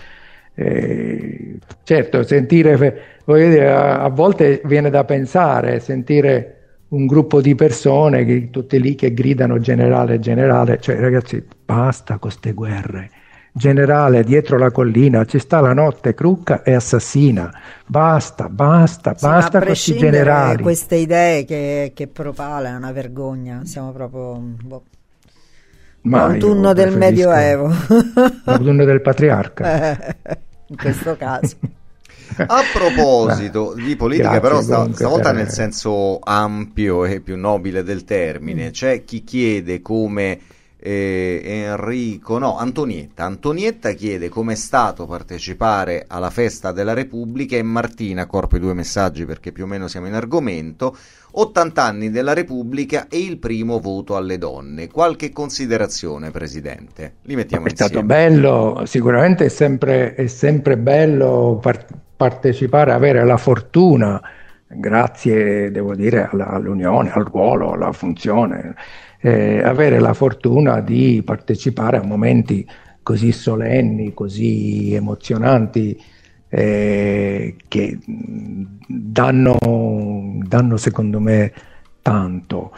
Eh, certo, sentire, voglio dire, a, a volte viene da pensare, sentire un gruppo di persone che tutte lì che gridano generale, generale, cioè ragazzi, basta con ste guerre. Generale, dietro la collina ci sta la notte crucca e assassina, basta, basta, Sì, basta con questi generali. Queste idee che, che propala è una vergogna, siamo proprio boh, l'autunno del Medioevo, l'autunno del patriarca in questo caso. A proposito di politica, Grazie, però sta, comunque, stavolta per... nel senso ampio e più nobile del termine, mm. c'è chi chiede come eh, Enrico, no, Antonietta, Antonietta chiede come è stato partecipare alla festa della Repubblica, e Martina, corpo i due messaggi perché più o meno siamo in argomento, ottanta anni della Repubblica e il primo voto alle donne. Qualche considerazione, Presidente? Li mettiamo è insieme. È stato bello, sicuramente è sempre, è sempre bello par- partecipare, avere la fortuna, grazie, devo dire, alla, all'unione, al ruolo, alla funzione, eh, avere la fortuna di partecipare a momenti così solenni, così emozionanti, eh, che danno, danno secondo me tanto.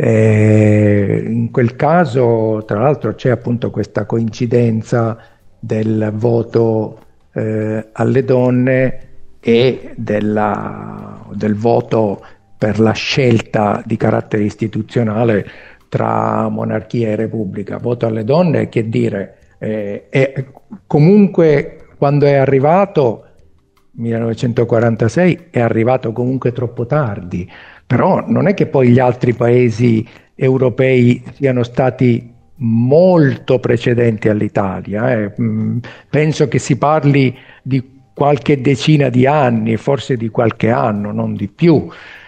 Eh, in quel caso, tra l'altro, c'è appunto questa coincidenza del voto eh, alle donne e della, del voto per la scelta di carattere istituzionale tra monarchia e repubblica. Voto alle donne, che dire, eh, è comunque quando è arrivato millenovecentoquarantasei è arrivato comunque troppo tardi, però non è che poi gli altri paesi europei siano stati molto precedenti all'Italia, eh. Penso che si parli di qualche decina di anni, forse di qualche anno, non di più,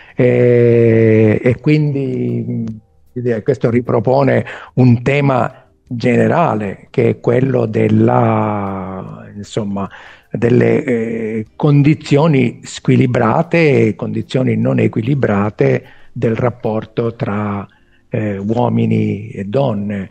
e, e quindi questo ripropone un tema generale che è quello della, insomma, delle eh, condizioni squilibrate, condizioni non equilibrate del rapporto tra eh, uomini e donne.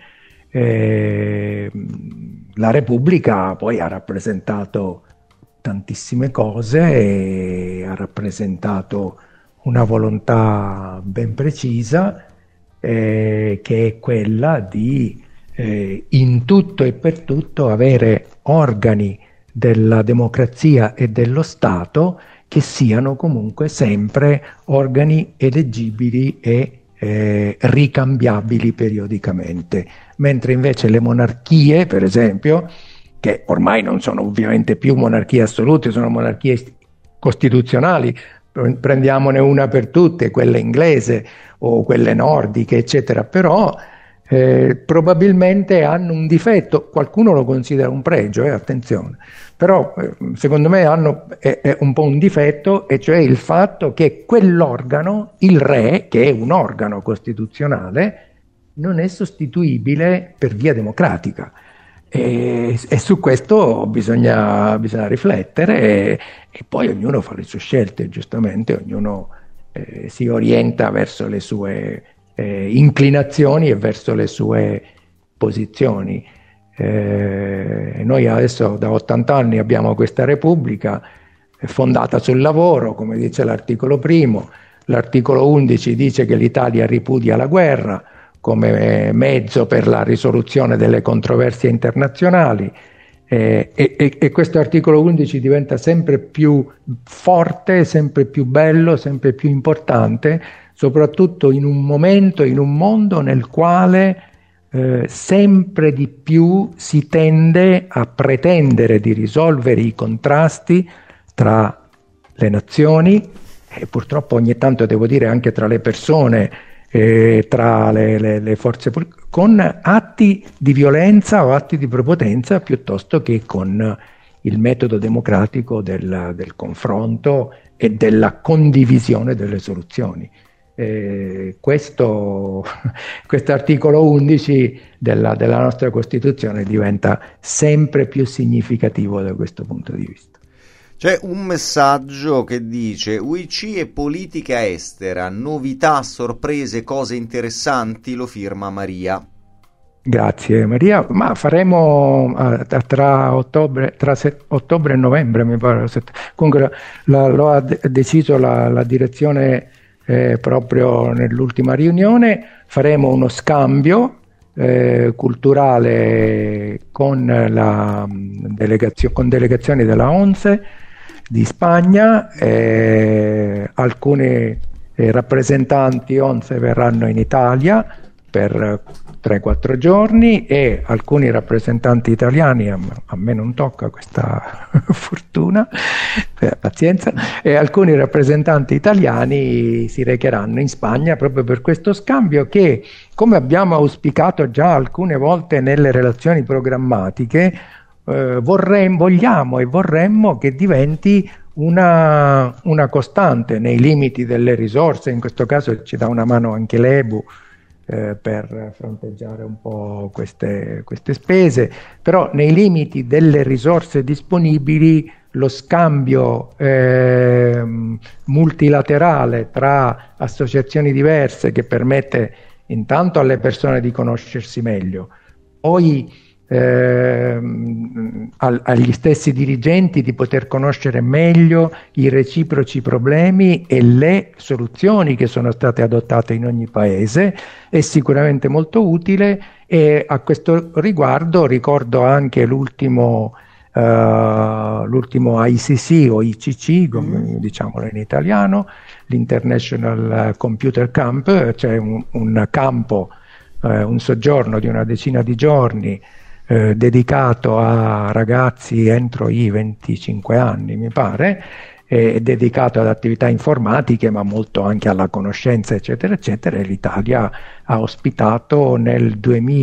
Eh, la Repubblica poi ha rappresentato tantissime cose e ha rappresentato una volontà ben precisa, eh, che è quella di eh, in tutto e per tutto avere organi della democrazia e dello Stato che siano comunque sempre organi eleggibili e eh, ricambiabili periodicamente, mentre invece le monarchie, per esempio, che ormai non sono ovviamente più monarchie assolute, sono monarchie costituzionali, prendiamone una per tutte, quella inglese o quelle nordiche, eccetera, però Eh, probabilmente hanno un difetto, qualcuno lo considera un pregio, eh, attenzione, però eh, secondo me hanno è, è un po' un difetto, e cioè il fatto che quell'organo, il re, che è un organo costituzionale, non è sostituibile per via democratica, e, e su questo bisogna, bisogna riflettere, e, e poi ognuno fa le sue scelte, giustamente ognuno eh, si orienta verso le sue Eh, inclinazioni e verso le sue posizioni. Eh, noi adesso da ottanta anni abbiamo questa Repubblica fondata sul lavoro, come dice l'articolo primo. L'articolo undici dice che l'Italia ripudia la guerra come mezzo per la risoluzione delle controversie internazionali, eh, e, e, e questo articolo undici diventa sempre più forte, sempre più bello, sempre più importante, soprattutto in un momento, in un mondo nel quale eh, sempre di più si tende a pretendere di risolvere i contrasti tra le nazioni e purtroppo ogni tanto devo dire anche tra le persone, eh, tra le, le, le forze politiche, con atti di violenza o atti di prepotenza piuttosto che con il metodo democratico del, del confronto e della condivisione delle soluzioni. Eh, questo articolo undici della, della nostra Costituzione diventa sempre più significativo da questo punto di vista. C'è un messaggio che dice: U I C e politica estera, novità, sorprese, cose interessanti, lo firma Maria. Grazie Maria, ma faremo uh, tra, ottobre, tra set, ottobre e novembre mi pare, set, comunque la, lo ha de- deciso la, la direzione eh, proprio nell'ultima riunione, faremo uno scambio eh, culturale con, la, delegazio- con delegazioni della ONSE di Spagna, eh, alcuni eh, rappresentanti ONSE verranno in Italia per tre quattro giorni e alcuni rappresentanti italiani, a, a me non tocca questa fortuna, eh, pazienza, e alcuni rappresentanti italiani si recheranno in Spagna proprio per questo scambio che, come abbiamo auspicato già alcune volte nelle relazioni programmatiche, eh, vorremmo, vogliamo e vorremmo che diventi una, una costante nei limiti delle risorse. In questo caso ci dà una mano anche l'E B U Eh, per fronteggiare un po' queste, queste spese, però nei limiti delle risorse disponibili lo scambio eh, multilaterale tra associazioni diverse, che permette intanto alle persone di conoscersi meglio, poi eh, al, agli stessi dirigenti di poter conoscere meglio i reciproci problemi e le soluzioni che sono state adottate in ogni paese, è sicuramente molto utile. E a questo riguardo ricordo anche l'ultimo, uh, l'ultimo I C C o I C C, come mm. diciamolo in italiano, l'International Computer Camp, cioè un, un campo, uh, un soggiorno di una decina di giorni Eh, dedicato a ragazzi entro i venticinque anni, mi pare, eh, dedicato ad attività informatiche, ma molto anche alla conoscenza, eccetera, eccetera. E l'Italia ha ospitato nel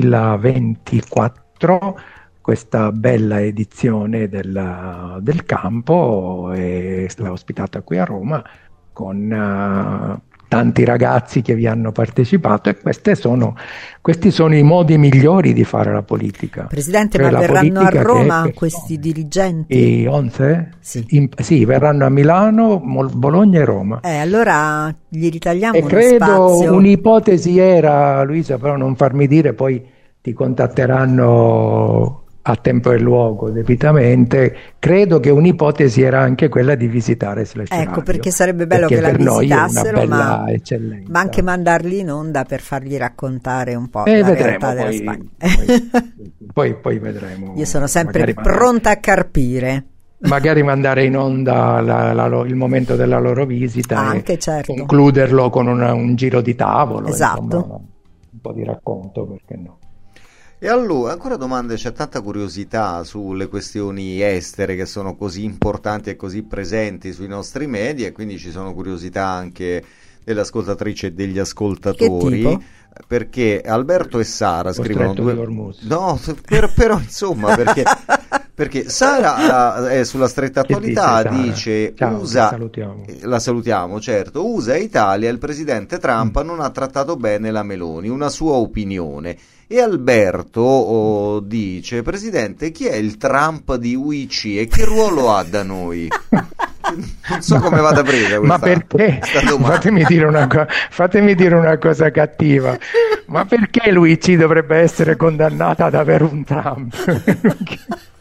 duemilaventiquattro questa bella edizione della, del campo, e l'ha ospitata qui a Roma con uh, tanti ragazzi che vi hanno partecipato, e queste sono, questi sono i modi migliori di fare la politica. Presidente, cioè, ma verranno a Roma che, questi dirigenti? E ONSE? Sì. In, sì, verranno a Milano, Bologna e Roma. Eh, allora gli ritagliamo e uno credo spazio. Un'ipotesi era, Luisa, però non farmi dire, poi ti contatteranno a tempo e luogo debitamente. Credo che un'ipotesi era anche quella di visitare Slash ecco Radio, perché sarebbe bello perché che la per visitassero, ma, ma anche mandarli in onda per fargli raccontare un po' eh, la vedremo, realtà della poi, Spagna. poi, poi, poi vedremo. Io sono sempre magari pronta a carpire. Magari mandare in onda la, la, la, il momento della loro visita, anche, e certo. concluderlo con una, un giro di tavolo, esatto. insomma, un po' di racconto, perché no. E allora, ancora domande, c'è tanta curiosità sulle questioni estere che sono così importanti e così presenti sui nostri media, e quindi ci sono curiosità anche delle ascoltatrici e degli ascoltatori, perché Alberto e Sara scrivono due... no, per, però insomma, perché, perché Sara è sulla stretta attualità, dice, ciao, U S A, salutiamo. la salutiamo, certo, U S A e Italia, il presidente Trump mm. non ha trattato bene la Meloni, una sua opinione. E Alberto oh, dice: Presidente, chi è il Trump di U I C e che ruolo ha da noi? Non so come vada presa questa, ma perché? Fatemi dire, una co- fatemi dire una cosa cattiva, ma perché l'U I C dovrebbe essere condannata ad avere un Trump?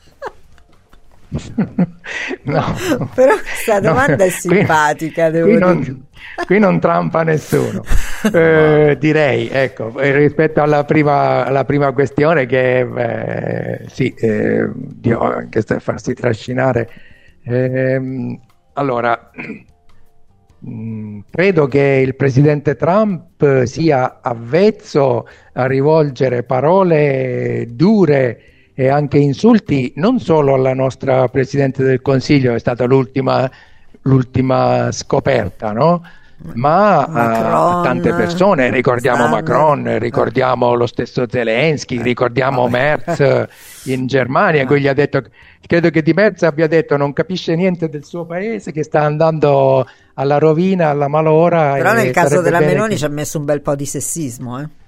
No, però questa domanda no, è simpatica, qui, devo qui dire. Non, qui non trampa nessuno. eh, direi, ecco, rispetto alla prima, alla prima questione, che eh, sì, eh, Dio, anche se farsi trascinare, eh, allora mh, credo che il presidente Trump sia avvezzo a rivolgere parole dure e anche insulti non solo alla nostra Presidente del Consiglio, è stata l'ultima, l'ultima scoperta, no? Ma a, a tante persone, ricordiamo Stanne. Macron, ricordiamo lo stesso Zelensky, ricordiamo eh, Merz in Germania, che gli ha detto, credo che di Merz abbia detto non capisce niente del suo paese, che sta andando alla rovina, alla malora. Però nel caso della Meloni che... ci ha messo un bel po' di sessismo, eh.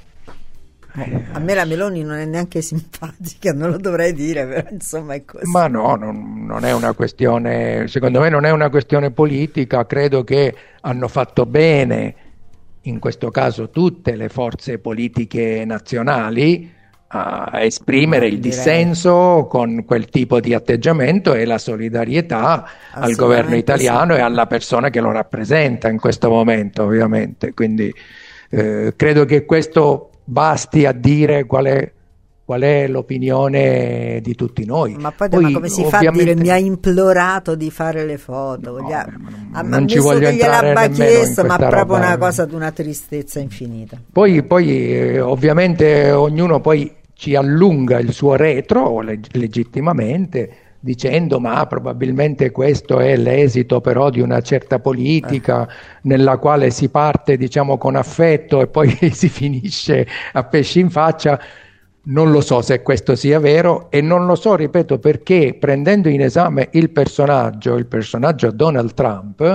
A me la Meloni non è neanche simpatica, non lo dovrei dire, però insomma è così. Ma no, non, non è una questione, secondo me non è una questione politica, credo che hanno fatto bene, in questo caso tutte le forze politiche nazionali, a esprimere il dissenso con quel tipo di atteggiamento e la solidarietà al governo italiano sì. E alla persona che lo rappresenta in questo momento, ovviamente. Quindi eh, credo che questo basti a dire qual è, qual è l'opinione di tutti noi. Ma poi, poi ma come si fa a dire mi ha implorato di fare le foto? No, ha, non, ha non ci voglio entrare chiesto, ma proprio roba. Una cosa di una tristezza infinita. Poi, poi eh, ovviamente ognuno poi ci allunga il suo retro leg- legittimamente dicendo ma probabilmente questo è l'esito però di una certa politica eh. nella quale si parte diciamo con affetto e poi si finisce a pesci in faccia. Non lo so se questo sia vero e non lo so, ripeto, perché prendendo in esame il personaggio, il personaggio Donald Trump,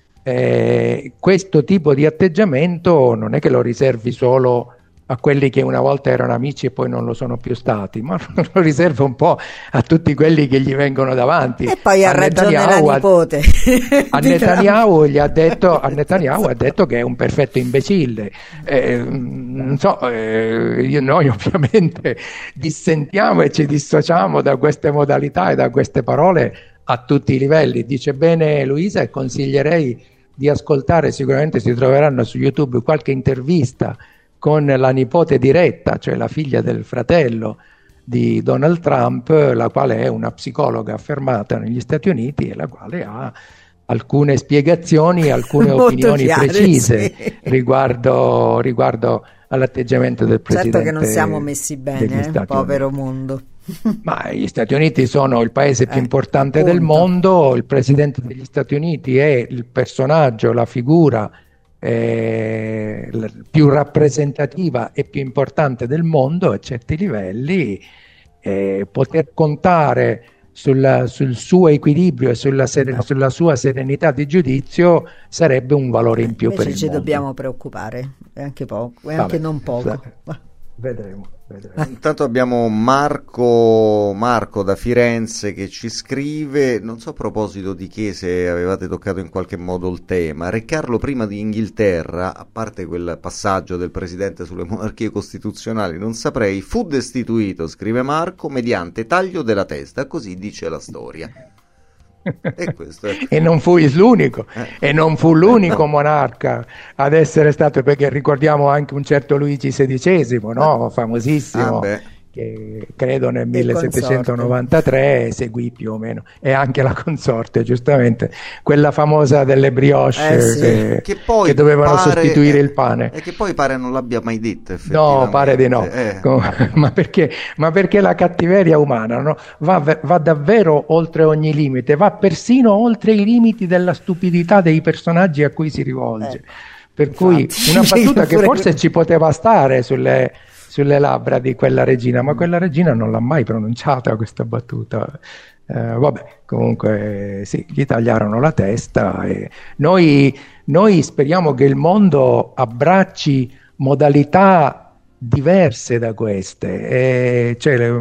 eh, questo tipo di atteggiamento non è che lo riservi solo a quelli che una volta erano amici e poi non lo sono più stati, ma lo riserva un po' a tutti quelli che gli vengono davanti. E poi ha ragione la nipote. A Netanyahu gli ha detto, a Netanyahu ha detto che è un perfetto imbecille. Eh, non so, eh, io, noi ovviamente dissentiamo e ci dissociamo da queste modalità e da queste parole a tutti i livelli. Dice bene Luisa e consiglierei di ascoltare, sicuramente si troveranno su YouTube qualche intervista con la nipote diretta, cioè la figlia del fratello di Donald Trump, la quale è una psicologa affermata negli Stati Uniti e la quale ha alcune spiegazioni, alcune opinioni chiare, precise sì. riguardo, riguardo all'atteggiamento del presidente. Certo che non siamo messi bene, eh, povero Uniti. Mondo. Ma gli Stati Uniti sono il paese più eh, importante appunto. del mondo, il presidente degli Stati Uniti è il personaggio, la figura Eh, più rappresentativa e più importante del mondo a certi livelli, eh, poter contare sul, sul suo equilibrio e sulla, seren- sulla sua serenità di giudizio sarebbe un valore in più. Invece per il ci mondo. Dobbiamo preoccupare, è anche poco, è Vabbè, anche non poco. Vedremo. Vedremo. Intanto abbiamo Marco, Marco da Firenze che ci scrive, non so a proposito di che, se avevate toccato in qualche modo il tema. Re Carlo prima di Inghilterra, a parte quel passaggio del presidente sulle monarchie costituzionali, non saprei, fu destituito, scrive Marco, mediante taglio della testa, così dice la storia. E, questo è... e non fu l'unico eh. e non fu l'unico monarca ad essere stato, perché ricordiamo anche un certo Luigi sedicesimo, no? famosissimo ah, che credo nel millesettecentonovantatré seguì più o meno, e anche la consorte, giustamente, quella famosa delle brioche eh sì. che, che, poi che dovevano pare, sostituire il pane, e che poi pare non l'abbia mai detto no, pare di no eh. ma, perché, ma perché la cattiveria umana, no? va, va davvero oltre ogni limite, va persino oltre i limiti della stupidità dei personaggi a cui si rivolge, eh. per Infatti, cui una battuta che forse ci poteva stare sulle sulle labbra di quella regina, ma quella regina non l'ha mai pronunciata questa battuta. Eh, vabbè, comunque sì, gli tagliarono la testa e noi, noi speriamo che il mondo abbracci modalità diverse da queste, e cioè le,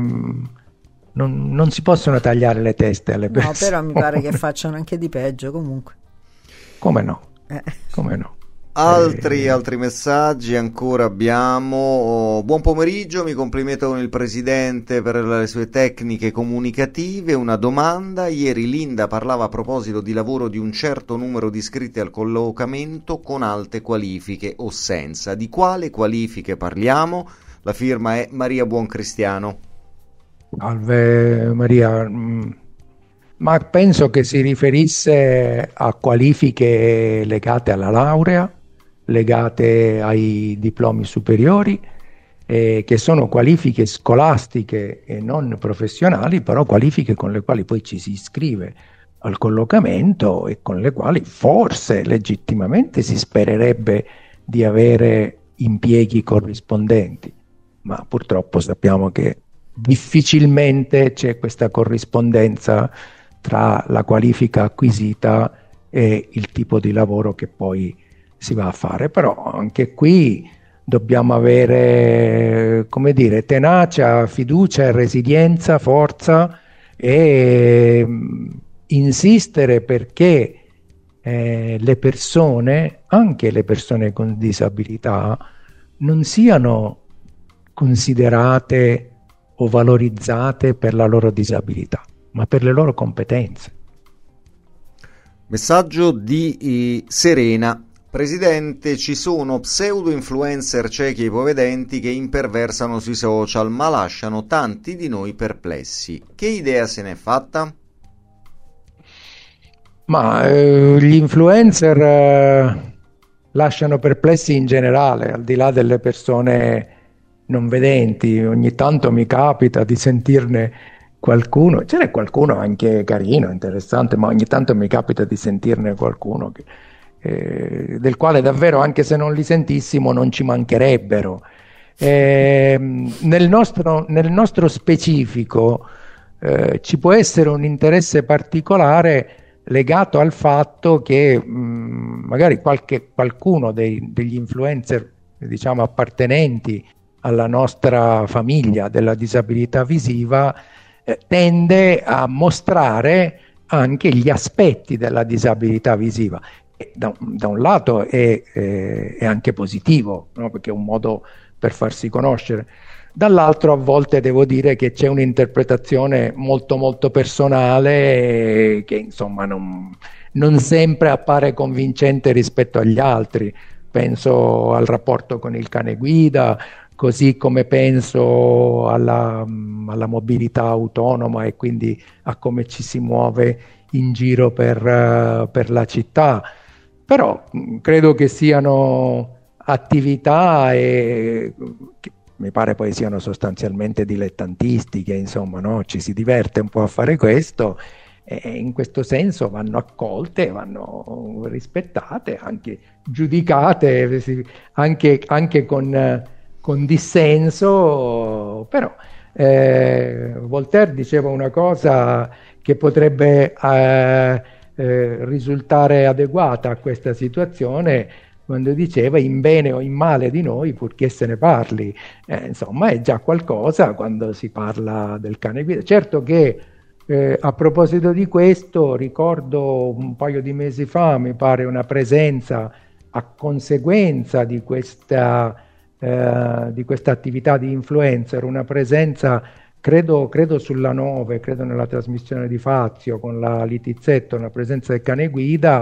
non, non si possono tagliare le teste alle persone. No, però mi pare che facciano anche di peggio comunque. Come no? Eh. Come no? Altri, eh. altri messaggi ancora abbiamo. Oh, buon pomeriggio, mi complimento con il presidente per le sue tecniche comunicative. Una domanda: ieri Linda parlava a proposito di lavoro di un certo numero di iscritti al collocamento con alte qualifiche o senza. Di quale qualifiche parliamo? La firma è Maria Buoncristiano. Salve Maria, ma penso che si riferisse a qualifiche legate alla laurea, legate ai diplomi superiori eh, che sono qualifiche scolastiche e non professionali, però qualifiche con le quali poi ci si iscrive al collocamento e con le quali forse legittimamente si spererebbe di avere impieghi corrispondenti, ma purtroppo sappiamo che difficilmente c'è questa corrispondenza tra la qualifica acquisita e il tipo di lavoro che poi si va a fare. Però anche qui dobbiamo avere, come dire, tenacia, fiducia, resilienza, forza e insistere perché eh, le persone, anche le persone con disabilità, non siano considerate o valorizzate per la loro disabilità, ma per le loro competenze. Messaggio di eh, Serena. Presidente, ci sono pseudo-influencer ciechi e ipovedenti che imperversano sui social, ma lasciano tanti di noi perplessi. Che idea se n'è fatta? Ma eh, gli influencer eh, lasciano perplessi in generale, al di là delle persone non vedenti. Ogni tanto mi capita di sentirne qualcuno, ce n'è qualcuno anche carino, interessante, ma ogni tanto mi capita di sentirne qualcuno che, eh, del quale davvero, anche se non li sentissimo, non ci mancherebbero. Eh, nel nostro, nel nostro specifico eh, ci può essere un interesse particolare legato al fatto che mh, magari qualche, qualcuno dei, degli influencer, diciamo, appartenenti alla nostra famiglia della disabilità visiva eh, tende a mostrare anche gli aspetti della disabilità visiva. E da, da un lato è, eh, è anche positivo, no? Perché è un modo per farsi conoscere. Dall'altro, a volte devo dire che c'è un'interpretazione molto molto personale che insomma non, non sempre appare convincente rispetto agli altri. Penso al rapporto con il cane guida, così come penso alla, alla mobilità autonoma e quindi a come ci si muove in giro per, uh, per la città. Però credo che siano attività e che mi pare poi siano sostanzialmente dilettantistiche, insomma, no? Ci si diverte un po' a fare questo e in questo senso vanno accolte, vanno rispettate, anche giudicate, anche, anche con, con dissenso, però eh, Voltaire diceva una cosa che potrebbe eh, eh, risultare adeguata a questa situazione, quando diceva in bene o in male di noi purché se ne parli. Eh, insomma, è già qualcosa quando si parla del cane guida. Certo che eh, a proposito di questo, ricordo un paio di mesi fa, mi pare, una presenza a conseguenza di questa, eh, di questa attività di influencer, una presenza credo, credo sulla nove, credo nella trasmissione di Fazio con la Litizzetto, una presenza del cane guida,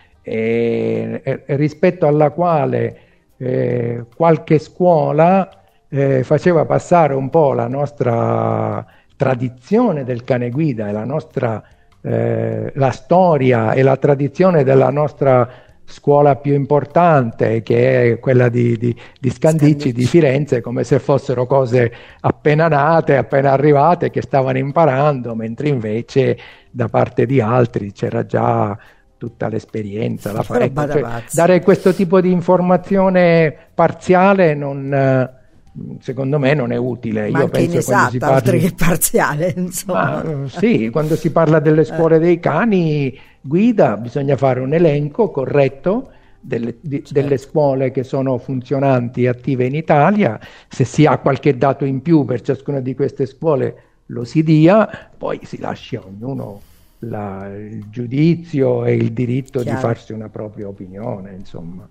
E, e, rispetto alla quale eh, qualche scuola eh, faceva passare un po' la nostra tradizione del cane guida e la nostra eh, la storia e la tradizione della nostra scuola più importante, che è quella di, di, di Scandicci, di Firenze, come se fossero cose appena nate, appena arrivate, che stavano imparando, mentre invece da parte di altri c'era già tutta l'esperienza. La fa- ecco, cioè, dare questo tipo di informazione parziale non, secondo me non è utile. Ma Io anche penso inesatta, si parli... oltre che parziale, insomma. Ma, sì, quando si parla delle scuole dei cani guida bisogna fare un elenco corretto delle, di, certo. delle scuole che sono funzionanti e attive in Italia. Se si ha qualche dato in più per ciascuna di queste scuole lo si dia, poi si lascia a ognuno La, il giudizio e il diritto Chiaro. Di farsi una propria opinione, insomma.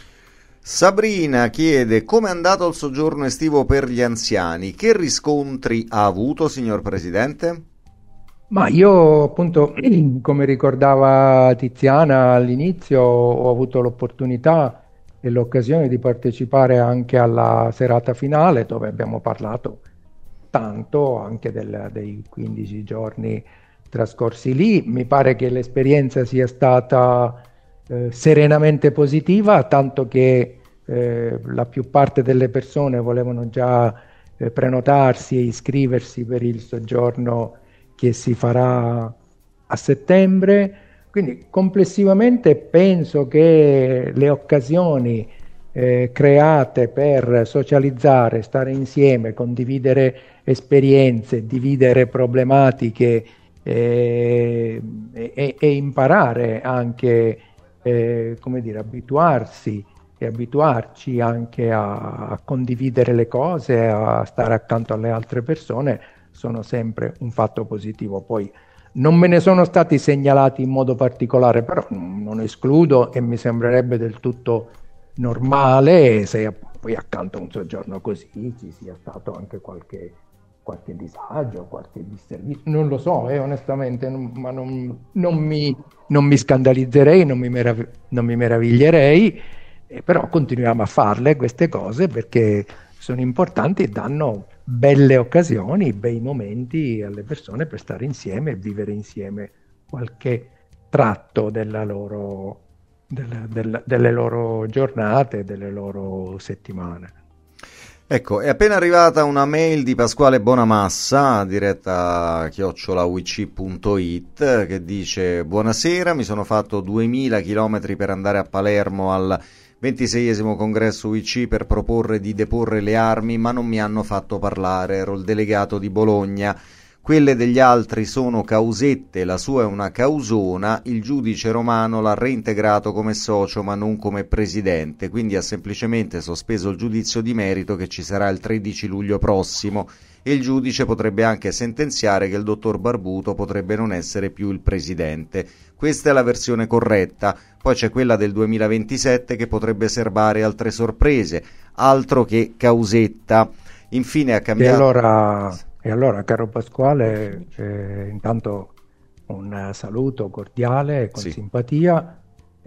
Sabrina chiede: come è andato il soggiorno estivo per gli anziani? Che riscontri ha avuto, signor Presidente? Ma io, appunto, come ricordava Tiziana all'inizio, ho avuto l'opportunità e l'occasione di partecipare anche alla serata finale, dove abbiamo parlato tanto anche del, dei quindici giorni trascorsi lì. Mi pare che l'esperienza sia stata eh, serenamente positiva, tanto che eh, la più parte delle persone volevano già eh, prenotarsi e iscriversi per il soggiorno che si farà a settembre. Quindi complessivamente penso che le occasioni eh, create per socializzare, stare insieme, condividere esperienze, dividere problematiche eh, e, e imparare anche, eh, come dire, abituarsi e abituarci anche a, a condividere le cose, a stare accanto alle altre persone, sono sempre un fatto positivo. Poi non me ne sono stati segnalati in modo particolare, però non escludo e mi sembrerebbe del tutto normale se poi accanto a un soggiorno così ci sia stato anche qualche, qualche disagio, qualche disservizio. Non lo so, eh, onestamente, non, ma non, non, mi, non mi scandalizzerei, non mi, merav- non mi meraviglierei, eh, però continuiamo a farle queste cose perché sono importanti e danno belle occasioni, bei momenti alle persone per stare insieme e vivere insieme qualche tratto della loro, della, della, delle loro giornate, delle loro settimane. Ecco, è appena arrivata una mail di Pasquale Bonamassa, diretta chiocciola u i c punto i t, che dice: buonasera, mi sono fatto duemila chilometri per andare a Palermo al ventiseiesimo congresso U I C per proporre di deporre le armi, ma non mi hanno fatto parlare, ero il delegato di Bologna. Quelle degli altri sono causette, la sua è una causona, il giudice romano l'ha reintegrato come socio ma non come presidente, quindi ha semplicemente sospeso il giudizio di merito che ci sarà il tredici luglio prossimo e il giudice potrebbe anche sentenziare che il dottor Barbuto potrebbe non essere più il presidente. Questa è la versione corretta, poi c'è quella del duemilaventisette che potrebbe serbare altre sorprese, altro che causetta. Infine ha cambiato... E allora... E allora, caro Pasquale, eh, intanto un saluto cordiale, con sì. simpatia.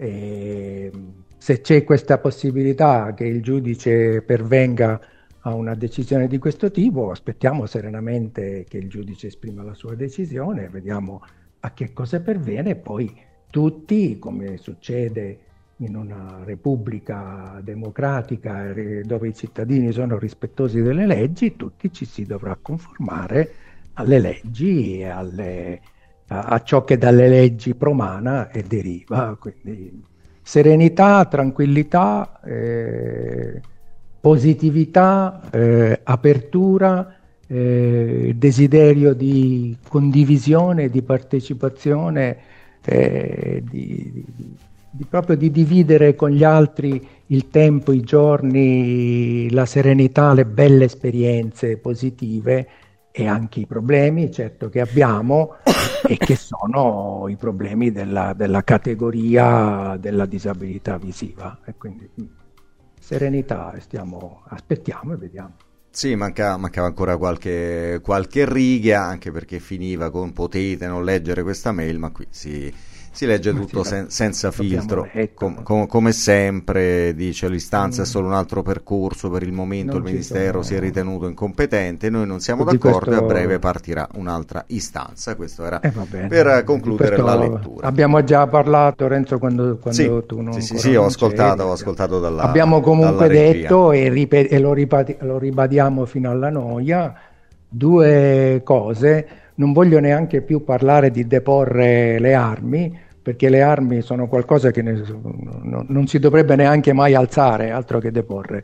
E se c'è questa possibilità che il giudice pervenga a una decisione di questo tipo, aspettiamo serenamente che il giudice esprima la sua decisione, vediamo a che cosa perviene e poi tutti, come succede in una repubblica democratica dove i cittadini sono rispettosi delle leggi, tutti ci si dovrà conformare alle leggi e alle, a, a ciò che dalle leggi promana e deriva. Quindi serenità, tranquillità, eh, positività, eh, apertura, eh, desiderio di condivisione, di partecipazione, eh, di, di Di proprio di dividere con gli altri il tempo, i giorni, la serenità, le belle esperienze positive e anche i problemi, certo, che abbiamo e che sono i problemi della, della categoria della disabilità visiva. E quindi serenità, stiamo, aspettiamo e vediamo. Sì, manca, mancava ancora qualche, qualche riga, anche perché finiva con potete non leggere questa mail, ma qui si... Si legge tutto sen- senza filtro, com- com- come sempre dice l'istanza è solo un altro percorso, per il momento non il Ministero sono... si è ritenuto incompetente, noi non siamo di d'accordo questo... e a breve partirà un'altra istanza. Questo era eh, per concludere questo... la lettura. Abbiamo già parlato, Renzo, quando, quando sì, tu non Sì, sì, sì, ho ascoltato, ho ascoltato dalla Abbiamo comunque dalla detto e, ripet- e lo, ripati- lo ribadiamo fino alla noia, due cose. Non voglio neanche più parlare di deporre le armi, perché le armi sono qualcosa che ne, no, non si dovrebbe neanche mai alzare, altro che deporre.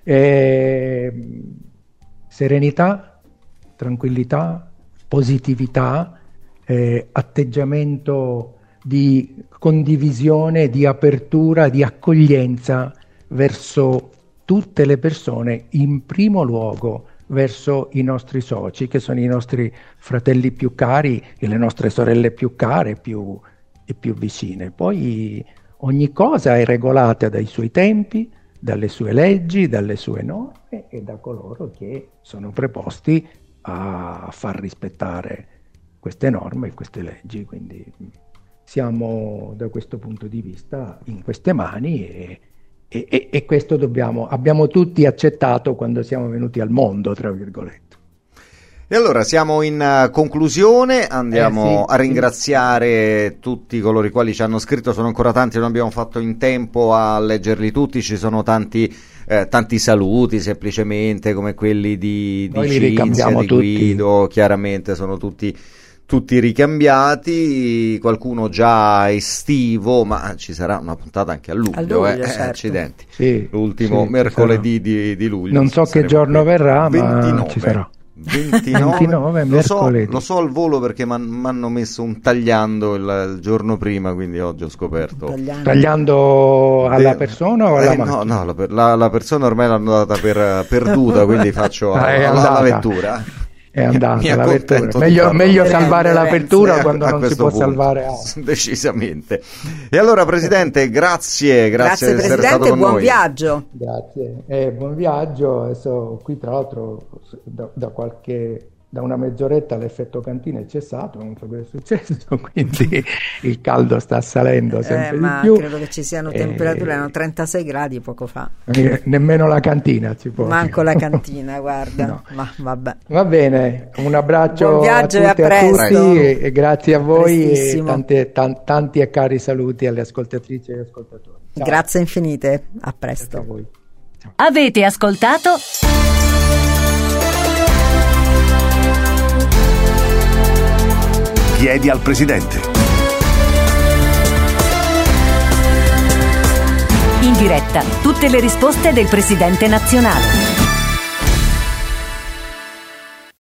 E, serenità, tranquillità, positività, eh, atteggiamento di condivisione, di apertura, di accoglienza verso tutte le persone, in primo luogo verso i nostri soci, che sono i nostri fratelli più cari e le nostre sorelle più care, più e più vicine. Poi ogni cosa è regolata dai suoi tempi, dalle sue leggi, dalle sue norme e da coloro che sono preposti a far rispettare queste norme e queste leggi. Quindi siamo da questo punto di vista in queste mani e, e, e questo dobbiamo, abbiamo tutti accettato quando siamo venuti al mondo, tra virgolette. E allora siamo in uh, conclusione, andiamo Eh, sì, a ringraziare tutti coloro i quali ci hanno scritto, sono ancora tanti, non abbiamo fatto in tempo a leggerli tutti, ci sono tanti, eh, tanti saluti semplicemente come quelli di, di Noi li Cinzia, ricambiamo di tutti. Guido, chiaramente sono tutti, tutti ricambiati, qualcuno già estivo, ma ci sarà una puntata anche a luglio, A luglio, eh, certo. accidenti, Sì, l'ultimo sì, ci mercoledì di, di luglio. Non so che saremo giorno qui. verrà, ma ventinove. ci sarà. ventinove, ventinove, lo, so, mercoledì. lo so al volo perché mi hanno messo un tagliando il, il giorno prima, quindi oggi ho scoperto. Tagliando. Tagliando alla Eh, persona o alla eh, no, macchina? no, la, per- la- la persona ormai l'hanno data per perduta, quindi faccio Ah, è la, la andata. vettura. È andata Mi la accontento vettura. di Meglio, farlo. meglio Grande, salvare la Renzi. vettura Eh, quando a non si questo può punto, salvare altro. decisamente. E allora, Presidente, grazie, grazie, Grazie di essere Presidente, stato con buon noi. viaggio. Grazie, e buon viaggio. Adesso qui tra l'altro da, da qualche da una mezz'oretta l'effetto cantina è cessato, non so cosa è successo, quindi il caldo sta salendo sempre Eh, di ma più. credo che ci siano temperature, Eh, erano trentasei gradi poco fa. Eh, Nemmeno la cantina ci può. Manco la cantina, guarda. No. Ma vabbè. Va bene, un abbraccio Buon viaggio a e a tutti e a presto. tutti e, e grazie a voi e Prestissimo. tante- tan- tanti e cari saluti alle ascoltatrici e agli ascoltatori. Ciao. Grazie infinite. A Grazie a presto. voi. Avete ascoltato Chiedi al Presidente. in diretta tutte le risposte del presidente nazionale.